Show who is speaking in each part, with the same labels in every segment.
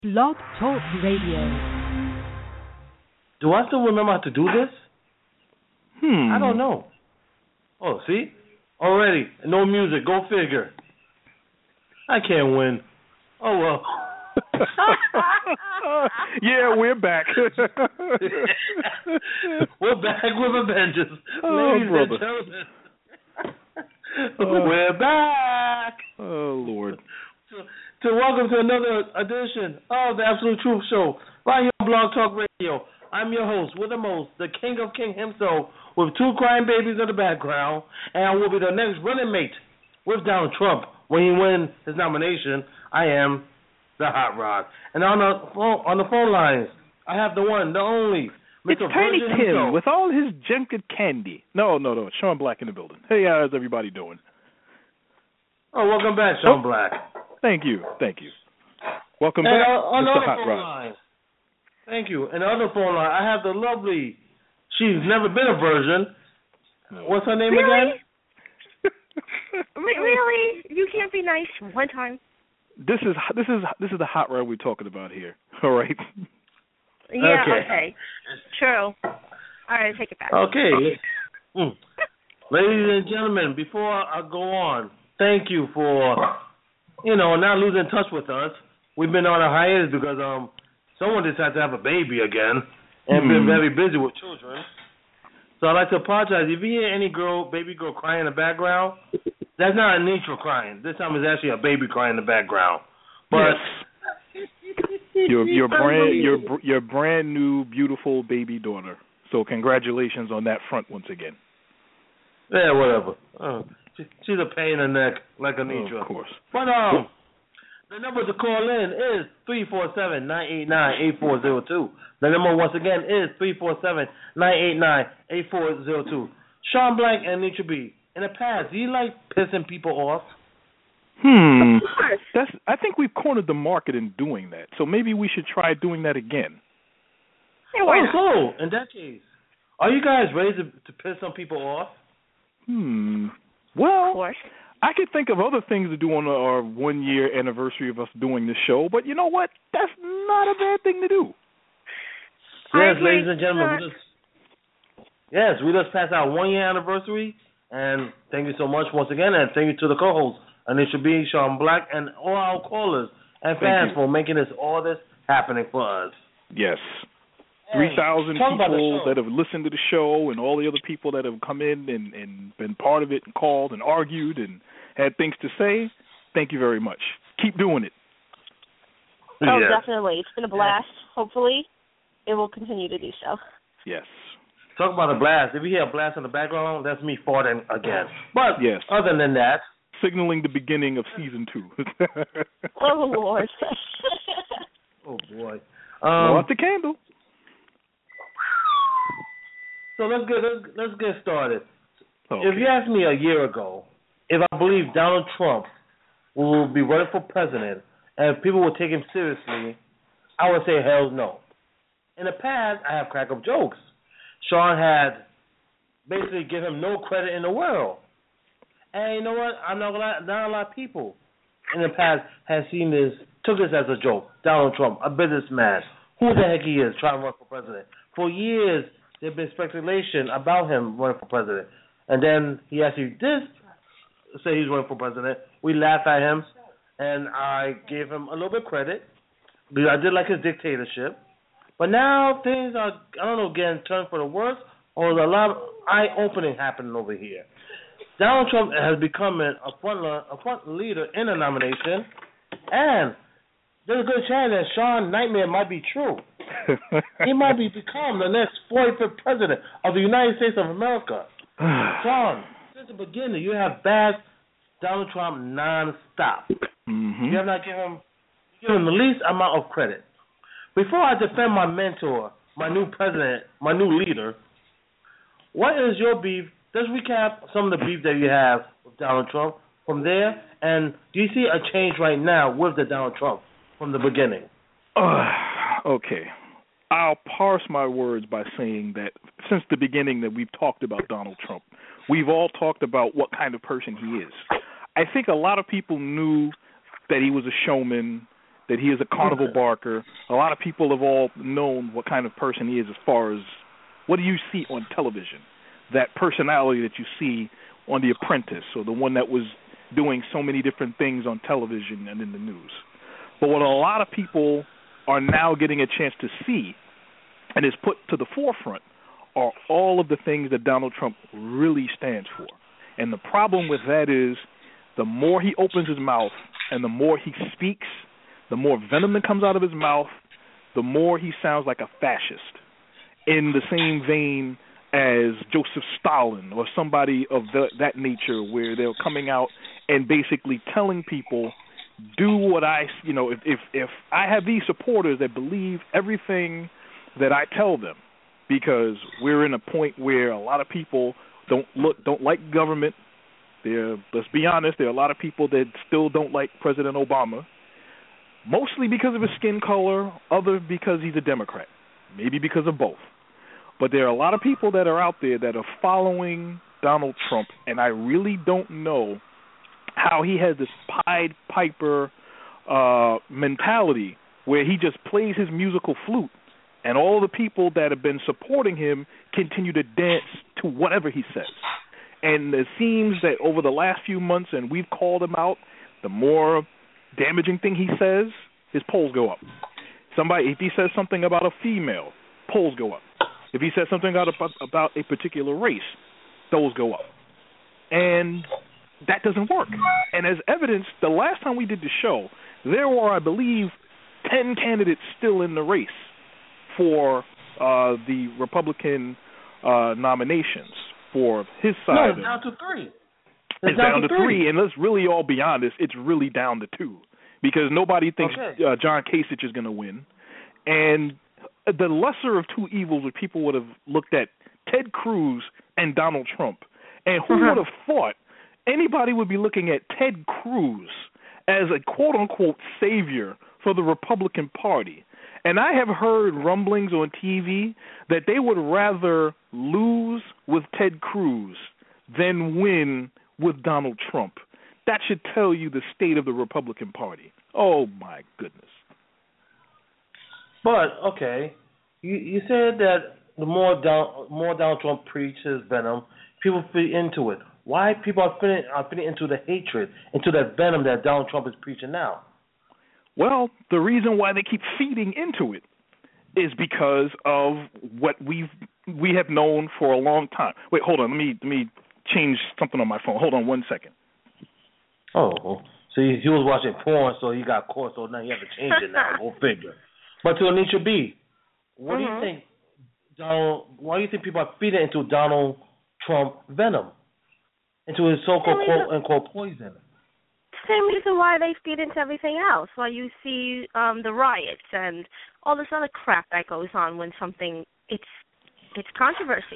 Speaker 1: Blog Talk Radio.
Speaker 2: Do I still remember how to do this? I don't know. Oh, see? Already. No music. Go figure. I can't win. Oh, well.
Speaker 3: Yeah, we're back.
Speaker 2: We're back with a vengeance. Ladies and gentlemen. We're back.
Speaker 3: Oh, Lord.
Speaker 2: So welcome to another edition of the Absolute Truth Show right here on Blog Talk Radio. I'm your host with the most, the King of King himself, with two crying babies in the background, and I will be the next running mate with Donald Trump when he wins his nomination. I am the Hot Rod. And on the phone lines, I have the one, the only, Mr.
Speaker 3: It's Tiny
Speaker 2: Virgin
Speaker 3: Tim
Speaker 2: himself.
Speaker 3: with all his junket candy. No, Sean Black in the building. Hey, how's everybody doing?
Speaker 2: Oh, welcome back, Sean Black.
Speaker 3: Thank you. Welcome
Speaker 2: And
Speaker 3: back,
Speaker 2: on the
Speaker 3: Mr.
Speaker 2: other
Speaker 3: Hot
Speaker 2: phone
Speaker 3: Rod.
Speaker 2: line, thank you. And the other phone line, I have the lovely, she's never been a virgin. What's her name again?
Speaker 4: Really? You can't be nice one time?
Speaker 3: This is the Hot Rod we're talking about here. All right.
Speaker 4: Yeah,
Speaker 2: Okay.
Speaker 4: True. All right, take it back.
Speaker 2: Okay. Ladies and gentlemen, before I go on, thank you for, not losing touch with us. We've been on a hiatus because someone decided to have a baby again and been very busy with children. So I'd like to apologize. If you hear any baby girl crying in the background, that's not Anitra crying. This time it's actually a baby crying in the background. But
Speaker 3: your brand new beautiful baby daughter. So congratulations on that front once again.
Speaker 2: Yeah, whatever. She's a pain in the neck like Anitra.
Speaker 3: Oh, of course.
Speaker 2: But the number to call in is 347-989-8402. The number once again is 347-989-8402. Sean Blank and Anitra B. In the past, do you like pissing people off?
Speaker 4: Of course.
Speaker 3: I think we've cornered the market in doing that. So maybe we should try doing that again.
Speaker 4: Yeah, why not?
Speaker 2: So, in that case, are you guys ready to piss some people off?
Speaker 3: Well,
Speaker 4: Of course.
Speaker 3: I could think of other things to do on our 1 year anniversary of us doing this show, but you know what? That's not a bad thing to do.
Speaker 2: Yes, ladies and gentlemen, we just passed our 1 year anniversary, and thank you so much once again, and thank you to the co-hosts, Anitra B, Sean Black, and all our callers and fans for making all this happening for us.
Speaker 3: Yes.
Speaker 2: Hey,
Speaker 3: 3,000
Speaker 2: talk about the
Speaker 3: people
Speaker 2: show.
Speaker 3: that have listened to the show and all the other people that have come in and been part of it and called and argued and had things to say. Thank you very much. Keep doing it.
Speaker 4: Oh,
Speaker 2: Yes.
Speaker 4: definitely. It's been a blast. Hopefully, it will continue to do so.
Speaker 3: Yes.
Speaker 2: Talk about a blast. If you hear a blast in the background, that's me farting again. But
Speaker 3: Yes.
Speaker 2: other than that,
Speaker 3: Signaling the beginning of season 2.
Speaker 4: Oh, Lord.
Speaker 2: oh boy.
Speaker 3: Blow out the candle.
Speaker 2: So let's get started.
Speaker 3: Okay.
Speaker 2: If you asked me a year ago if I believe Donald Trump will be running for president and if people will take him seriously, I would say hell no. In the past, I have crack up jokes. Sean had basically given him no credit in the world. And you know what? I'm not gonna lie, not a lot of people in the past have took this as a joke. Donald Trump, a businessman, who the heck he is, trying to run for president. For years, there's been speculation about him running for president. And then he actually did say he's running for president. We laughed at him, and I gave him a little bit of credit because I did like his dictatorship. But now things are, I don't know, getting turned for the worse, or there's a lot of eye-opening happening over here. Donald Trump has become a front leader in the nomination, and there's a good chance that Sean's nightmare might be true. He might become the next 45th president of the United States of America. Sean, since the beginning, you have bashed Donald Trump nonstop.
Speaker 3: Mm-hmm.
Speaker 2: You have not given him the least amount of credit. Before I defend my mentor, my new president, my new leader, what is your beef? Let's recap some of the beef that you have with Donald Trump from there, and do you see a change right now with the Donald Trump from the beginning?
Speaker 3: Okay. I'll parse my words by saying that since the beginning that we've talked about Donald Trump, we've all talked about what kind of person he is. I think a lot of people knew that he was a showman, that he is a carnival barker. A lot of people have all known what kind of person he is as far as what do you see on television, that personality that you see on The Apprentice, or the one that was doing so many different things on television and in the news. But what a lot of people are now getting a chance to see and is put to the forefront are all of the things that Donald Trump really stands for. And the problem with that is the more he opens his mouth and the more he speaks, the more venom that comes out of his mouth, the more he sounds like a fascist, in the same vein as Joseph Stalin or somebody of that nature, where they're coming out and basically telling people, do what if I have these supporters that believe everything that I tell them, because we're in a point where a lot of people don't like government. Let's be honest, there are a lot of people that still don't like President Obama, mostly because of his skin color, other because he's a Democrat, maybe because of both. But there are a lot of people that are out there that are following Donald Trump, and I really don't know how he has this Pied Piper mentality where he just plays his musical flute, and all the people that have been supporting him continue to dance to whatever he says. And it seems that over the last few months, and we've called him out, the more damaging thing he says, his polls go up. If he says something about a female, polls go up. If he says something about a particular race, those go up. And that doesn't work. And as evidence, the last time we did the show, there were, I believe, 10 candidates still in the race for the Republican nominations for his side.
Speaker 2: No, it's down to 3.
Speaker 3: It's down to 3, and let's really all be honest, it's really down to 2, because nobody thinks John Kasich is going to win. And the lesser of two evils would people would have looked at Ted Cruz and Donald Trump. And who would have thought anybody would be looking at Ted Cruz as a quote-unquote savior for the Republican Party? And I have heard rumblings on TV that they would rather lose with Ted Cruz than win with Donald Trump. That should tell you the state of the Republican Party. Oh, my goodness.
Speaker 2: But, okay, you said that the more Donald Trump preaches venom, people feed into it. Why people are feeding into the hatred, into that venom that Donald Trump is preaching now?
Speaker 3: Well, the reason why they keep feeding into it is because of what we have known for a long time. Wait, hold on. Let me change something on my phone. Hold on 1 second.
Speaker 2: Oh, so he was watching porn, so he got caught, so now you have to change it now. Go figure. But to Anisha B, what do you think, why do you think people are feeding into Donald Trump venom? Into his so-called quote-unquote poison?
Speaker 4: Same reason why they feed into everything else. Why you see the riots and all this other crap that goes on when something it's controversy.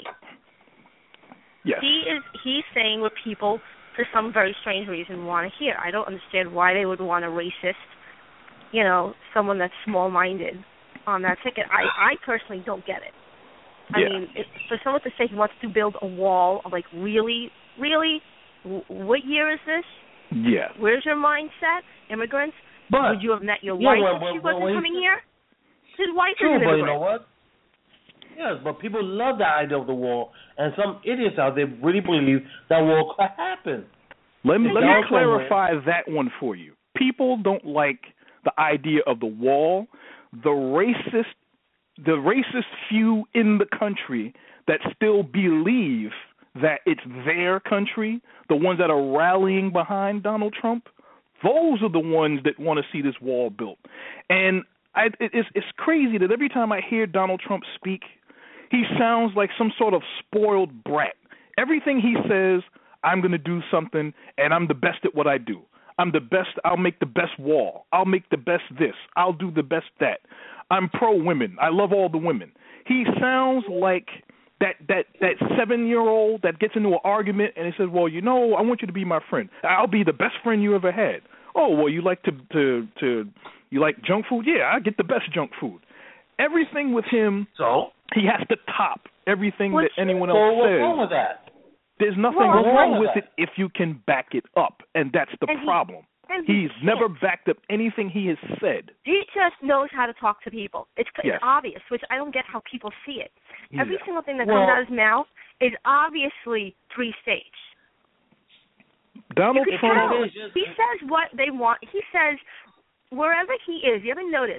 Speaker 3: Yes.
Speaker 4: He's saying what people for some very strange reason want to hear. I don't understand why they would want a racist, someone that's small-minded on that ticket. I personally don't get it. I mean, for someone to say he wants to build a wall, I'm like, really? What year is this?
Speaker 3: Yeah.
Speaker 4: Where's your mindset? Immigrants?
Speaker 2: But
Speaker 4: would you have met your wife if she wasn't coming here? His wife is an immigrant.
Speaker 2: But you know what? Yes, but people love the idea of the wall, and some idiots out there really believe that wall could happen.
Speaker 3: Let me clarify that one for you. People don't like the idea of the wall. The racist few in the country that still believe that it's their country, the ones that are rallying behind Donald Trump, those are the ones that want to see this wall built. And it's crazy that every time I hear Donald Trump speak, he sounds like some sort of spoiled brat. Everything he says, I'm going to do something, and I'm the best at what I do. I'm the best. I'll make the best wall. I'll make the best this. I'll do the best that. I'm pro-women. I love all the women. He sounds like that 7-year-old that gets into an argument and he says, well, I want you to be my friend. I'll be the best friend you ever had. Oh, well, you like you like junk food? Yeah, I get the best junk food. Everything with him,
Speaker 2: so
Speaker 3: he has to top everything that anyone else
Speaker 2: says.
Speaker 3: What's
Speaker 2: wrong with that?
Speaker 3: There's nothing wrong with it if you can back it up, and that's the problem.
Speaker 4: And
Speaker 3: He's never backed up anything he has said.
Speaker 4: He just knows how to talk to people. It's
Speaker 3: Yes.
Speaker 4: obvious, which I don't get how people see it.
Speaker 3: Yeah.
Speaker 4: Every single thing that comes out of his mouth is obviously three-stage.
Speaker 3: Donald
Speaker 4: You can
Speaker 3: Trump.
Speaker 4: tell. He says what they want. He says wherever he is. You ever notice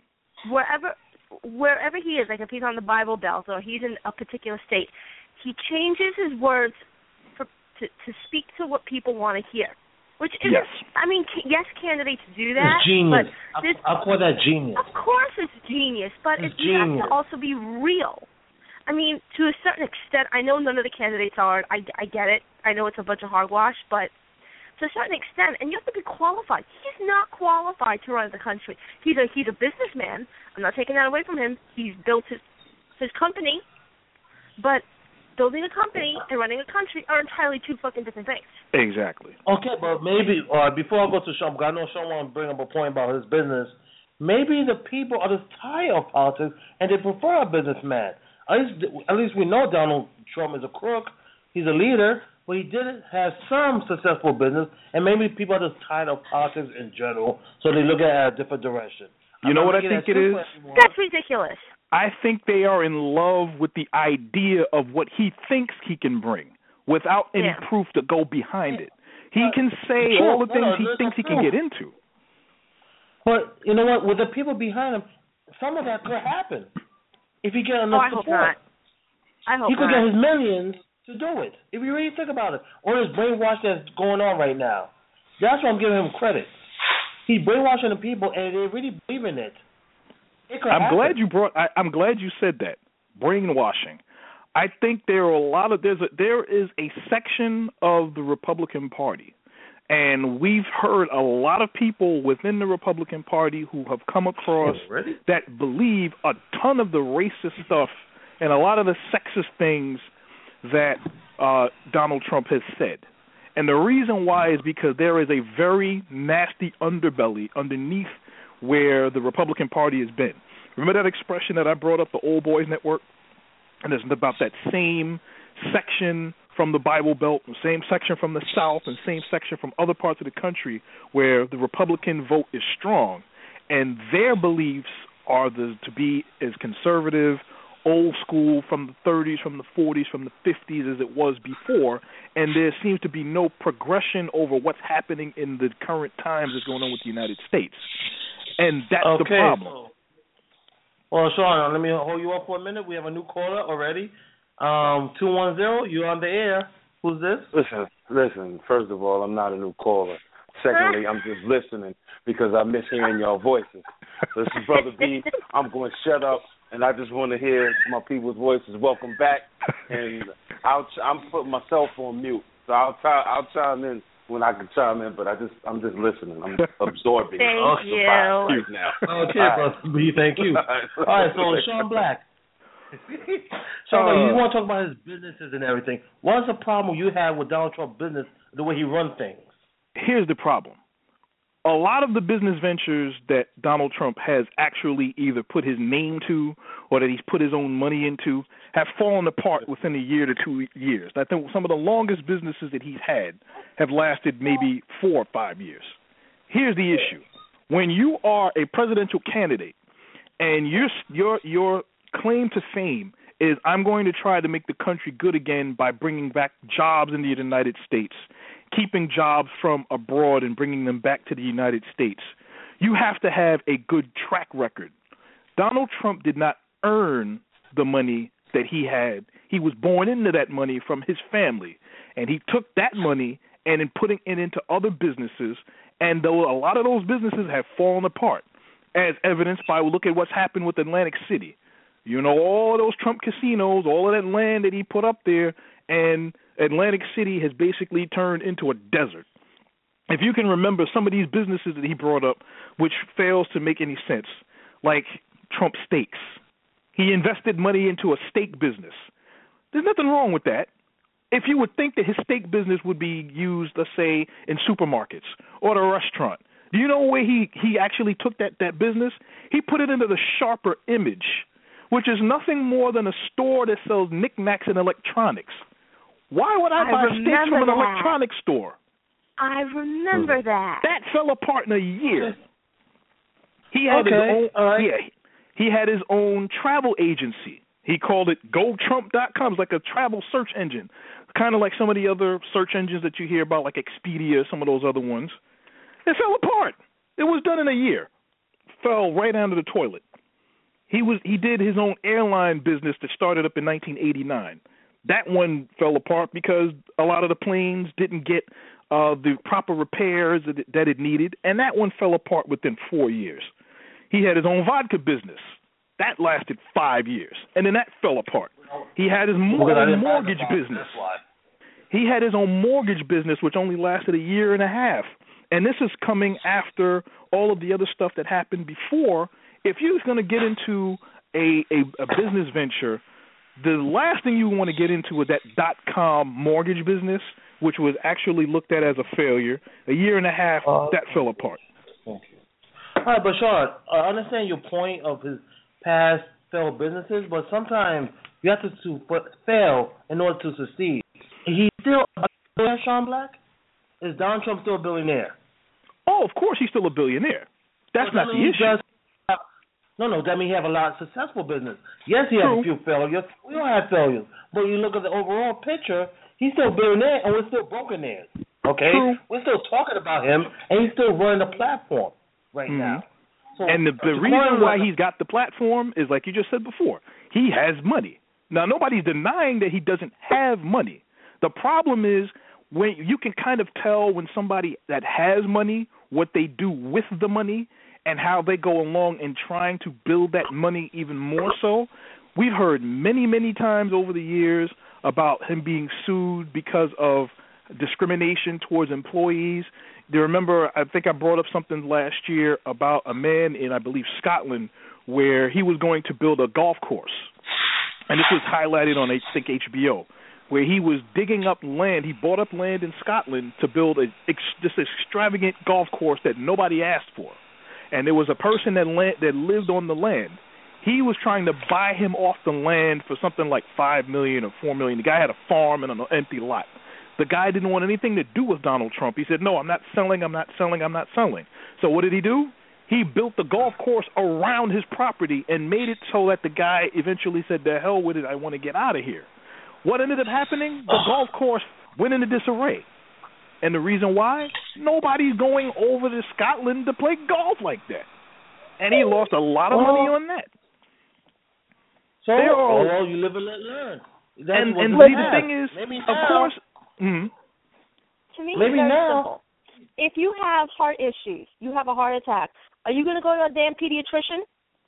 Speaker 4: wherever he is, like if he's on the Bible Belt or he's in a particular state, he changes his words to speak to what people want to hear. Which isn't.
Speaker 3: Yes.
Speaker 4: I mean, yes, candidates do that.
Speaker 2: It's genius.
Speaker 4: But
Speaker 2: I'll call that genius.
Speaker 4: Of course, it's genius, but
Speaker 2: It's
Speaker 4: you have
Speaker 2: genius.
Speaker 4: to also be real. I mean, to a certain extent, I know none of the candidates are. I get it. I know it's a bunch of hogwash, but to a certain extent, and you have to be qualified. He's not qualified to run the country. He's a businessman. I'm not taking that away from him. He's built his company, but building a company and running a country are entirely two fucking different things.
Speaker 3: Exactly.
Speaker 2: Okay, but maybe before I go to Sean, because I know Sean wants to bring up a point about his business. Maybe the people are just tired of politics and they prefer a businessman. At least we know Donald Trump is a crook. He's a leader, but he did have some successful business, and maybe people are just tired of politics in general, so they look at it a different direction.
Speaker 3: You know what I think it is?
Speaker 4: That's ridiculous.
Speaker 3: I think they are in love with the idea of what he thinks he can bring without any proof to go behind it. He can say all the things he thinks he can get into.
Speaker 2: But you know what? With the people behind him, some of that could happen if he get enough support.
Speaker 4: I hope
Speaker 2: he could
Speaker 4: not.
Speaker 2: get his millions to do it. If you really think about it, or this brainwash that's going on right now, that's why I'm giving him credit. He's brainwashing the people, and they really believe in it.
Speaker 3: I'm glad you said that. Brainwashing. I think there is a section of the Republican Party, and we've heard a lot of people within the Republican Party who have come across that believe a ton of the racist stuff and a lot of the sexist things that Donald Trump has said. And the reason why is because there is a very nasty underbelly underneath where the Republican Party has been. Remember that expression that I brought up, the Old Boys Network? And it's about that same section from the Bible Belt, the same section from the South, and same section from other parts of the country where the Republican vote is strong. And their beliefs are to be as conservative, old school, from the 30s, from the 40s, from the 50s as it was before, and there seems to be no progression over what's happening in the current times that's going on with the United States. And that's the problem.
Speaker 2: Well, Sean, let me hold you up for a minute. We have a new caller already. 210, you're on the air. Who's this?
Speaker 5: Listen, first of all, I'm not a new caller. Secondly, I'm just listening because I miss hearing your voices. Listen, Brother B, I'm going to shut up, and I just want to hear my people's voices. Welcome back, and I'm putting myself on mute, so I'll chime in when I can chime in, but I'm just listening. I'm absorbing.
Speaker 4: Thank you.
Speaker 5: Now.
Speaker 2: Okay, Brother B, thank you. All right, so Sean Black. Sean, you want to talk about his businesses and everything. What's the problem you have with Donald Trump's business, the way he runs things?
Speaker 3: Here's the problem. A lot of the business ventures that Donald Trump has actually either put his name to or that he's put his own money into have fallen apart within a year to 2 years. I think some of the longest businesses that he's had have lasted maybe 4 or 5 years. Here's the issue. When you are a presidential candidate and your claim to fame is I'm going to try to make the country good again by bringing back jobs in the United States, keeping jobs from abroad and bringing them back to the United States, you have to have a good track record. Donald Trump did not earn the money that he had. He was born into that money from his family, and he took that money and in putting it into other businesses, and though a lot of those businesses have fallen apart, as evidenced by look at what's happened with Atlantic City. You know, all of those Trump casinos, all of that land that he put up there, and Atlantic City has basically turned into a desert. If you can remember some of these businesses that he brought up, which fails to make any sense, like Trump Steaks. He invested money into a steak business. There's nothing wrong with that. If you would think that his steak business would be used, let's say, in supermarkets or at a restaurant, do you know where he actually took that business? He put it into the Sharper Image, which is nothing more than a store that sells knickknacks and electronics. Why would I buy steaks from an electronics store?
Speaker 4: I remember that.
Speaker 3: That fell apart in a year. He had he had his own travel agency. He called it GoTrump.com. It's like a travel search engine, kind of like some of the other search engines that you hear about, like Expedia, some of those other ones. It fell apart. It was done in a year. Fell right down to the toilet. He did his own airline business that started up in 1989. That one fell apart because a lot of the planes didn't get the proper repairs that it needed, and that one fell apart within 4 years. He had his own vodka business. That lasted 5 years, and then that fell apart. He had his mortgage business. He had his own mortgage business, which only lasted a year and a half. And this is coming after all of the other stuff that happened before. If you was going to get into a business venture, the last thing you want to get into is that .com mortgage business, which was actually looked at as a failure. A year and a half, that fell apart.
Speaker 2: Thank you. All right, but Sean, I understand your point of his past failed businesses, but sometimes you have to fail in order to succeed. He's still a billionaire, Sean Black? Is Donald Trump still a billionaire?
Speaker 3: Oh, of course he's still a billionaire. That's not the issue.
Speaker 2: That means he have a lot of successful business. Yes, he has a few failures. We don't have failures. But you look at the overall picture, he's still a billionaire and we're still brokenaires. Okay?
Speaker 3: True.
Speaker 2: We're still talking about him and he's still running the platform right now. So,
Speaker 3: and the reason why he's got the platform is, like you just said before, he has money. Now, nobody's denying that he doesn't have money. The problem is when you can kind of tell when somebody that has money, what they do with the money, and how they go along in trying to build that money even more so. We've heard many, many times over the years about him being sued because of discrimination towards employees. Do you remember, I think I brought up something last year about a man in, I believe, Scotland, where he was going to build a golf course. And this was highlighted on, I think, HBO, where he was digging up land. He bought up land in Scotland to build this extravagant golf course that nobody asked for. And there was a person that lived on the land. He was trying to buy him off the land for something like $5 million or $4 million. The guy had a farm and an empty lot. The guy didn't want anything to do with Donald Trump. He said, no, I'm not selling. So what did he do? He built the golf course around his property and made it so that the guy eventually said, the hell with it, I want to get out of here. What ended up happening? The golf course went into disarray. And the reason why? Nobody's going over to Scotland to play golf like that. And he lost a lot of money on that.
Speaker 2: So, you live and let learn.
Speaker 3: And the thing is, of course... Mm-hmm.
Speaker 4: To me, maybe now. Simple. If you have heart issues, you have a heart attack, are you going to go to a damn pediatrician?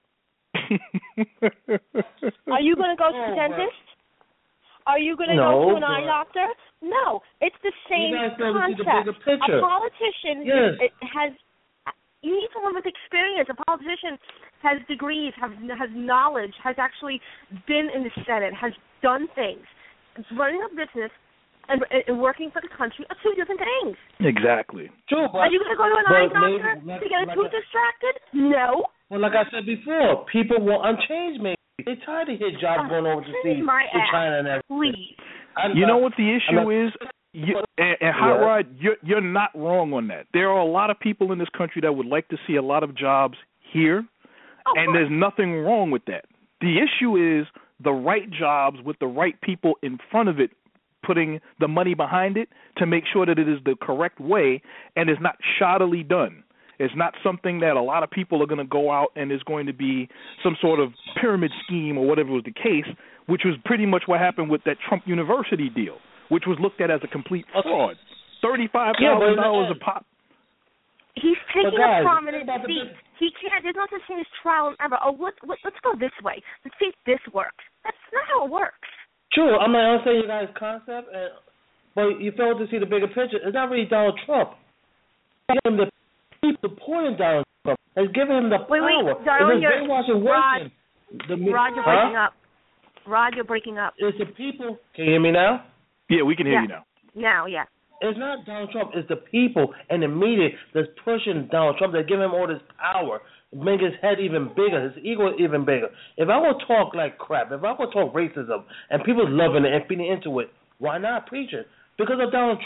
Speaker 4: Are you going to go to the dentist? Are you going to go to an eye doctor? No. It's the same concept. A politician has... You need someone with experience. A politician has degrees, has knowledge, has actually been in the Senate, has done things. Running a business and working for the country are two different things.
Speaker 3: Exactly.
Speaker 2: True,
Speaker 4: are you going to go to an eye doctor to get a tooth distracted? No.
Speaker 2: Well, like I said before, people want unchanged. Maybe they're tired of his jobs going overseas to China and everything.
Speaker 4: Please.
Speaker 3: You know what the issue is? And Hot Rod, you're not wrong on that. There are a lot of people in this country that would like to see a lot of jobs here, and there's nothing wrong with that. The issue is the right jobs with the right people in front of it, putting the money behind it to make sure that it is the correct way and is not shoddily done. It's not something that a lot of people are going to go out and is going to be some sort of pyramid scheme or whatever was the case, which was pretty much what happened with that Trump University deal, which was looked at as a complete fraud. $35,000 a pop.
Speaker 4: He's taking a prominent seat. He can't. There's no such thing as trial and error. Let's go this way. Let's see if this works. That's not how it works.
Speaker 2: True. I'm not saying you guys' concept, but you fail to see the bigger picture. It's not really Donald Trump. The people supporting Donald Trump has given him the power.
Speaker 4: Wait, darling,
Speaker 2: Rod,
Speaker 4: you're breaking up. Rod, you're breaking up.
Speaker 2: It's the people. Can you hear me now?
Speaker 3: Yeah, we can hear you now.
Speaker 4: Now, yeah.
Speaker 2: It's not Donald Trump. It's the people and the media that's pushing Donald Trump. They give him all this power, make his head even bigger, his ego even bigger. If I go talk like crap, if I go talk racism, and people loving it and feeding into it, why not preach it? Because of Donald Trump.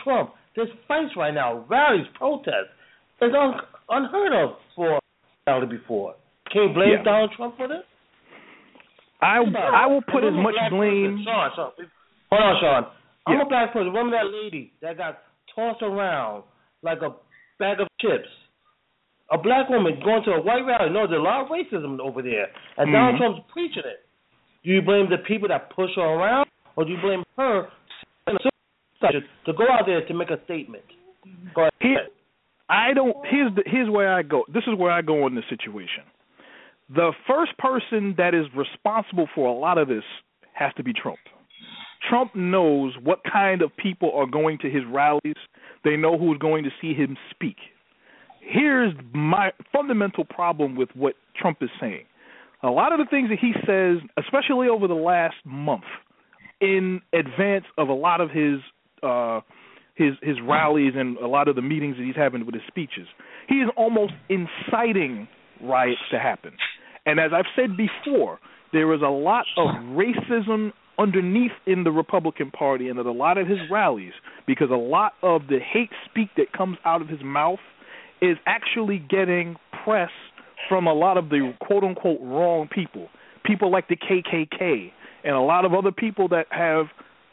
Speaker 2: There's fights right now, rallies, protests. It's unheard of for a rally before. Can you blame Donald Trump for this?
Speaker 3: I will put as much blame.
Speaker 2: Sean. Hold on, Sean. I'm a black person. Remember that lady that got tossed around like a bag of chips? A black woman going to a white rally. No, there's a lot of racism over there, and Donald Trump's preaching it. Do you blame the people that push her around, or do you blame her to go out there to make a statement? Go ahead.
Speaker 3: Here's where I go. This is where I go in this situation. The first person that is responsible for a lot of this has to be Trump. Trump knows what kind of people are going to his rallies. They know who's going to see him speak. Here's my fundamental problem with what Trump is saying. A lot of the things that he says, especially over the last month, in advance of a lot of his rallies and a lot of the meetings that he's having with his speeches, he is almost inciting riots to happen. And as I've said before, there is a lot of racism underneath in the Republican Party and at a lot of his rallies, because a lot of the hate speak that comes out of his mouth is actually getting press from a lot of the quote-unquote wrong people, people like the KKK and a lot of other people that have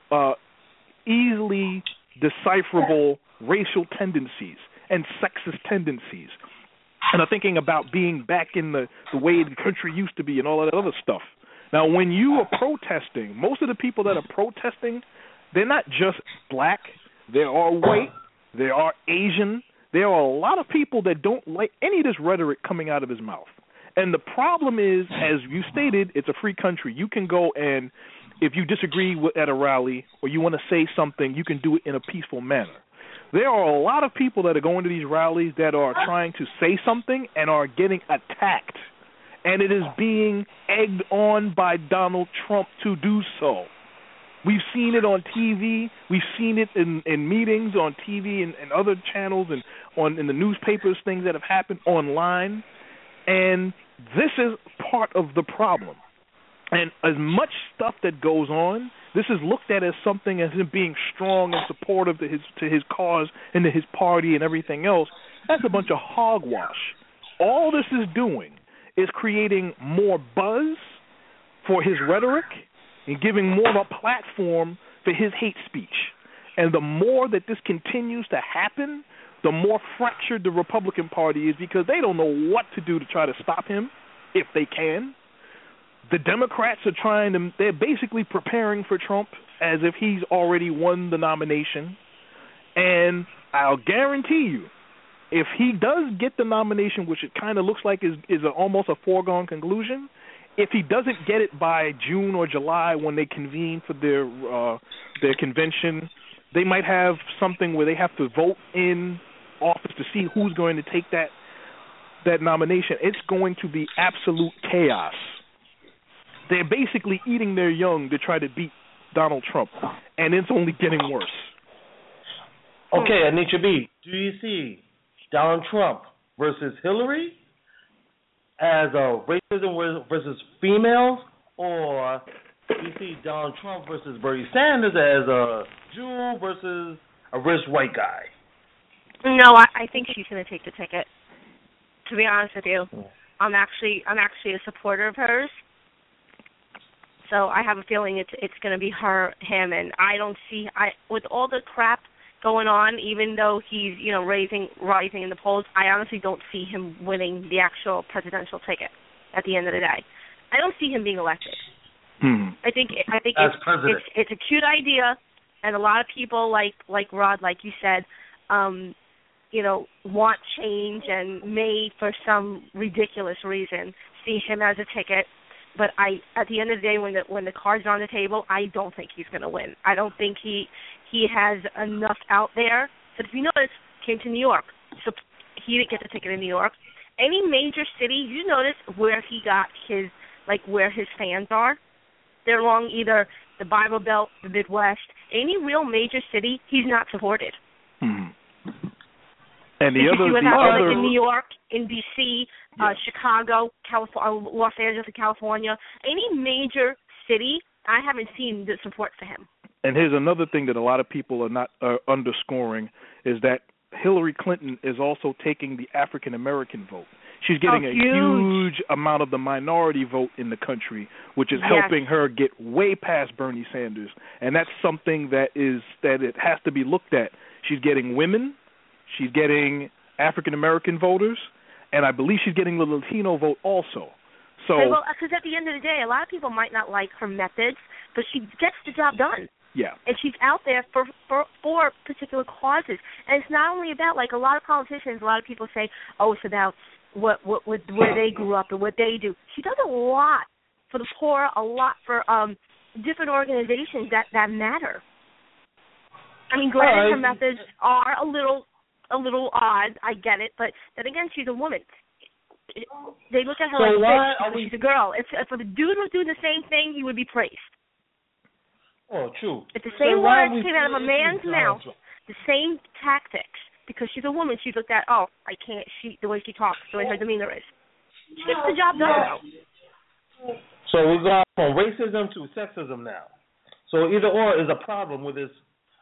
Speaker 3: easily decipherable racial tendencies and sexist tendencies, and are thinking about being back in the way the country used to be and all that other stuff. Now, when you are protesting, most of the people that are protesting, they're not just black. They are white. They are Asian. There are a lot of people that don't like any of this rhetoric coming out of his mouth. And the problem is, as you stated, it's a free country. You can go and, if you disagree at a rally or you want to say something, you can do it in a peaceful manner. There are a lot of people that are going to these rallies that are trying to say something and are getting attacked. And it is being egged on by Donald Trump to do so. We've seen it on TV. We've seen it in meetings on TV and other channels and in the newspapers, things that have happened online. And this is part of the problem. And as much stuff that goes on, this is looked at as something as him being strong and supportive to his cause and to his party and everything else. That's a bunch of hogwash. All this is doing is creating more buzz for his rhetoric and giving more of a platform for his hate speech. And the more that this continues to happen, the more fractured the Republican Party is, because they don't know what to do to try to stop him, if they can. The Democrats are they're basically preparing for Trump as if he's already won the nomination. And I'll guarantee you, if he does get the nomination, which it kind of looks like is almost a foregone conclusion, if he doesn't get it by June or July when they convene for their convention, they might have something where they have to vote in office to see who's going to take that nomination. It's going to be absolute chaos. They're basically eating their young to try to beat Donald Trump, and it's only getting worse.
Speaker 2: Okay, Anitra B., do you see Donald Trump versus Hillary as a racism versus females, or do you see Donald Trump versus Bernie Sanders as a Jew versus a rich white guy?
Speaker 4: No, I think she's going to take the ticket. To be honest with you, I'm actually a supporter of hers. So I have a feeling it's going to be him, and I don't see with all the crap going on, even though he's rising in the polls, I honestly don't see him winning the actual presidential ticket at the end of the day. I don't see him being elected. I think it's a cute idea, and a lot of people like Rod, like you said, want change and may, for some ridiculous reason, see him as a ticket. But at the end of the day, when the cards are on the table, I don't think he's going to win. I don't think he has enough out there. But if you notice, came to New York, so he didn't get the ticket in New York. Any major city, you notice where he got where his fans are. They're along either the Bible Belt, the Midwest, any real major city, he's not supported.
Speaker 3: And the other,
Speaker 4: like in New York, in D.C., Chicago, California, Los Angeles, California, any major city, I haven't seen the support for him.
Speaker 3: And here's another thing that a lot of people are not underscoring is that Hillary Clinton is also taking the African American vote. She's getting a huge amount of the minority vote in the country, which is helping her get way past Bernie Sanders. And that's something that it has to be looked at. She's getting women, she's getting African American voters, and I believe she's getting the Latino vote also. So,
Speaker 4: because at the end of the day, a lot of people might not like her methods, but she gets the job done.
Speaker 3: Yeah.
Speaker 4: And she's out there for particular causes. And it's not only about, like, a lot of politicians, a lot of people say, oh, it's about where they grew up and what they do. She does a lot for the poor, a lot for different organizations that matter. I mean, granted, her methods are a little odd. I get it, but then again, she's a woman. They look at her she's a girl. If a dude was doing the same thing, he would be praised.
Speaker 2: Oh, true.
Speaker 4: If the same words came out of a man's mouth, the same tactics, because she's a woman, she's looked at, oh, I can't, the way she talks, the way her demeanor is. She gets the job done now.
Speaker 2: So we're going from racism to sexism now. So either or is a problem with this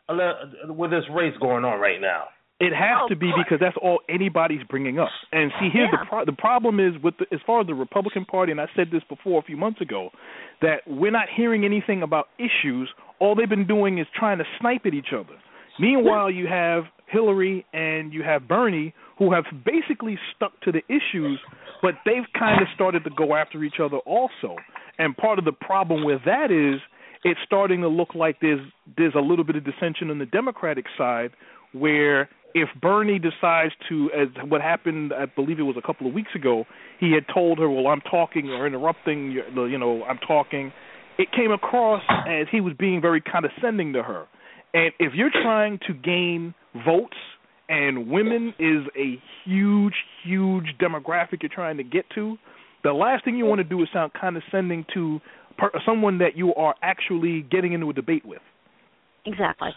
Speaker 2: race going on right now.
Speaker 3: It has to be, because that's all anybody's bringing up. And see, here's the problem is as far as the Republican Party, and I said this before a few months ago, that we're not hearing anything about issues. All they've been doing is trying to snipe at each other. Meanwhile, you have Hillary and you have Bernie, who have basically stuck to the issues, but they've kind of started to go after each other also. And part of the problem with that is it's starting to look like there's a little bit of dissension on the Democratic side, where if Bernie decides to, as what happened, I believe it was a couple of weeks ago, he had told her, well, I'm talking or interrupting, I'm talking. It came across as he was being very condescending to her. And if you're trying to gain votes, and women is a huge, huge demographic you're trying to get to, the last thing you want to do is sound condescending to someone that you are actually getting into a debate with.
Speaker 4: Exactly.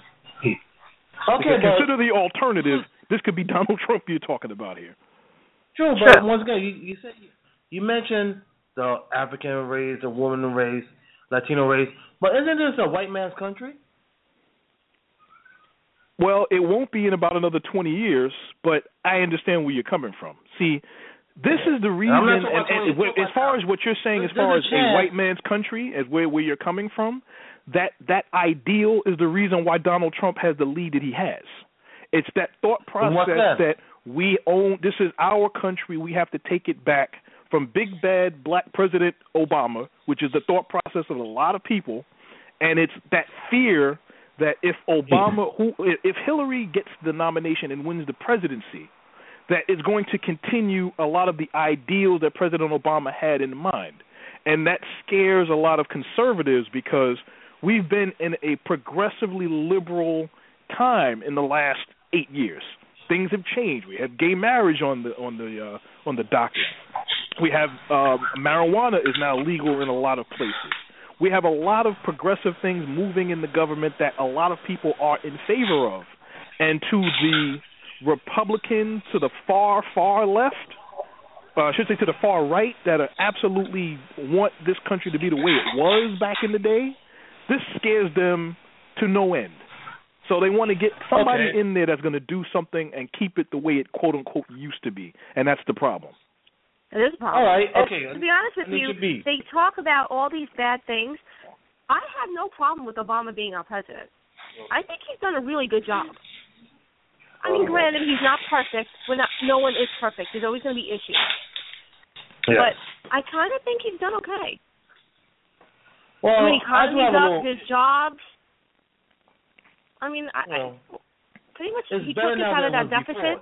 Speaker 2: Okay,
Speaker 3: but consider the alternative. This could be Donald Trump you're talking about here.
Speaker 2: True, but once again, you mentioned the African race, the woman race, Latino race, but isn't this a white man's country?
Speaker 3: Well, it won't be in about another 20 years, but I understand where you're coming from. See, this is the reason, and as far as what you're saying, as far as a white man's country, as where you're coming from, that ideal is the reason why Donald Trump has the lead that he has. It's that thought process that we own, this is our country, we have to take it back from big bad black President Obama, which is the thought process of a lot of people, and it's that fear that if if Hillary gets the nomination and wins the presidency, that is going to continue a lot of the ideals that President Obama had in mind. And that scares a lot of conservatives, because we've been in a progressively liberal time in the last 8 years. Things have changed. We have gay marriage on the docket. We have marijuana is now legal in a lot of places. We have a lot of progressive things moving in the government that a lot of people are in favor of. And to the Republicans, to the far, far left, I should say to the far right, that are absolutely want this country to be the way it was back in the day, this scares them to no end. So they want to get somebody in there that's going to do something and keep it the way it, quote unquote, used to be, and that's the problem.
Speaker 4: It is a problem.
Speaker 2: All right, okay.
Speaker 4: To be honest with you, they talk about all these bad things. I have no problem with Obama being our president. I think he's done a really good job. I mean, granted, he's not perfect. No one is perfect. There's always going to be issues. Yes. But I kind of think he's done okay.
Speaker 2: Well,
Speaker 4: the economy's up, his jobs. I mean, pretty much he took us out of that deficit.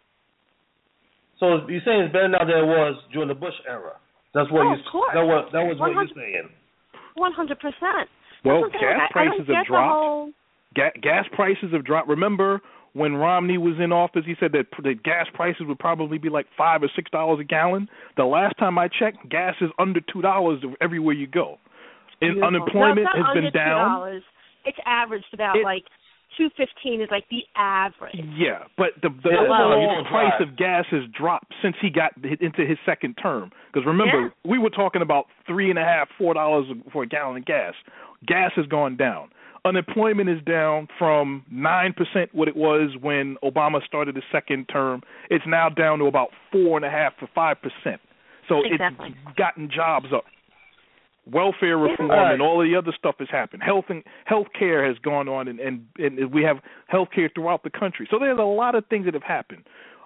Speaker 2: So you're saying it's better now than it was during the Bush era? That's what
Speaker 4: of course.
Speaker 2: That was what you're saying.
Speaker 4: 100%.
Speaker 3: Well, gas prices have dropped. Gas prices have dropped. Remember when Romney was in office, he said that the gas prices would probably be like $5 or $6 a gallon. The last time I checked, gas is under $2 everywhere you go. And unemployment has been down.
Speaker 4: $2. It's averaged about like $2.15 is like the average.
Speaker 3: Yeah, but the price of gas has dropped since he got into his second term. Because remember, we were talking about $3.5, $4 for a gallon of gas. Gas has gone down. Unemployment is down from 9%, what it was when Obama started his second term. It's now down to about 4.5% to 5%. So
Speaker 4: exactly.
Speaker 3: It's gotten jobs up. Welfare reform and all of the other stuff has happened. Health care has gone on, and we have health care throughout the country. So there's a lot of things that have happened.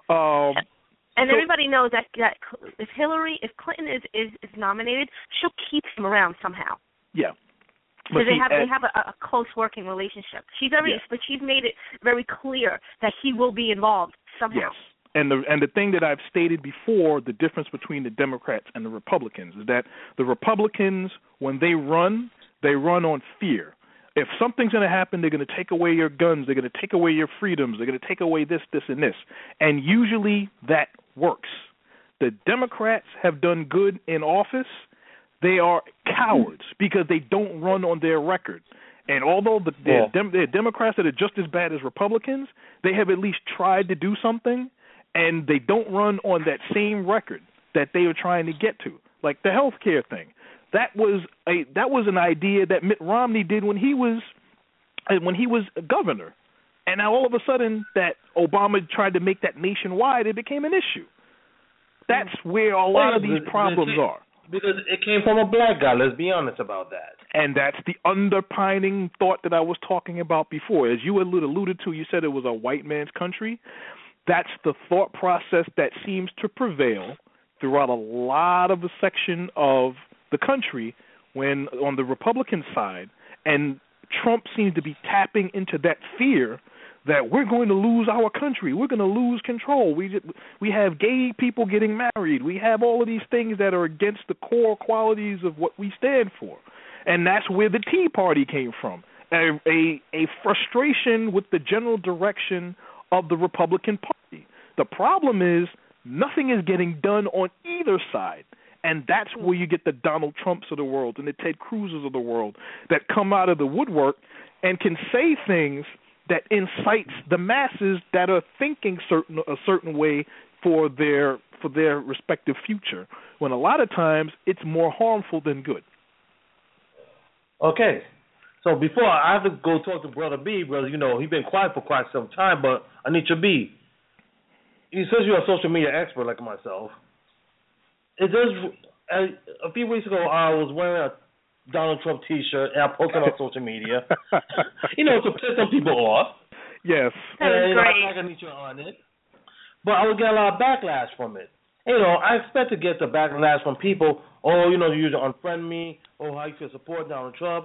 Speaker 4: And everybody knows that if Clinton is nominated, she'll keep him around somehow.
Speaker 3: Yeah.
Speaker 4: Because they have a close working relationship. But she's made it very clear that he will be involved somehow.
Speaker 3: Yes. And the thing that I've stated before, the difference between the Democrats and the Republicans is that the Republicans, when they run on fear. If something's going to happen, they're going to take away your guns, they're going to take away your freedoms, they're going to take away this, and this. And usually that works. The Democrats have done good in office. They are cowards because they don't run on their record. And although they're Democrats that are just as bad as Republicans, they have at least tried to do something, and they don't run on that same record that they are trying to get to, like the health care thing. That was an idea that Mitt Romney did when he was governor, and now all of a sudden that Obama tried to make that nationwide, it became an issue. That's where a lot of these problems are.
Speaker 2: Because it came from a black guy. Let's be honest about that.
Speaker 3: And that's the underpinning thought that I was talking about before. As you alluded to, you said it was a white man's country. That's the thought process that seems to prevail throughout a lot of the section of the country when on the Republican side, and Trump seems to be tapping into that fear that we're going to lose our country, we're going to lose control. We have gay people getting married. We have all of these things that are against the core qualities of what we stand for. And that's where the Tea Party came from, a frustration with the general direction of the Republican Party. The problem is nothing is getting done on either side. And that's where you get the Donald Trumps of the world and the Ted Cruzes of the world that come out of the woodwork and can say things that incites the masses that are thinking a certain way for their respective future, when a lot of times it's more harmful than good.
Speaker 2: Okay. So before I have to go talk to Brother B, brother, he's been quiet for quite some time, but Anitra B, he says you're a social media expert like myself. It does. A few weeks ago, I was wearing a Donald Trump T-shirt, and I posted on social media, to piss some people off.
Speaker 3: Yes.
Speaker 4: That was great.
Speaker 2: I Anitra on it, but I would get a lot of backlash from it. I expect to get the backlash from people. Oh, you usually unfriend me. Oh, how you feel support Donald Trump?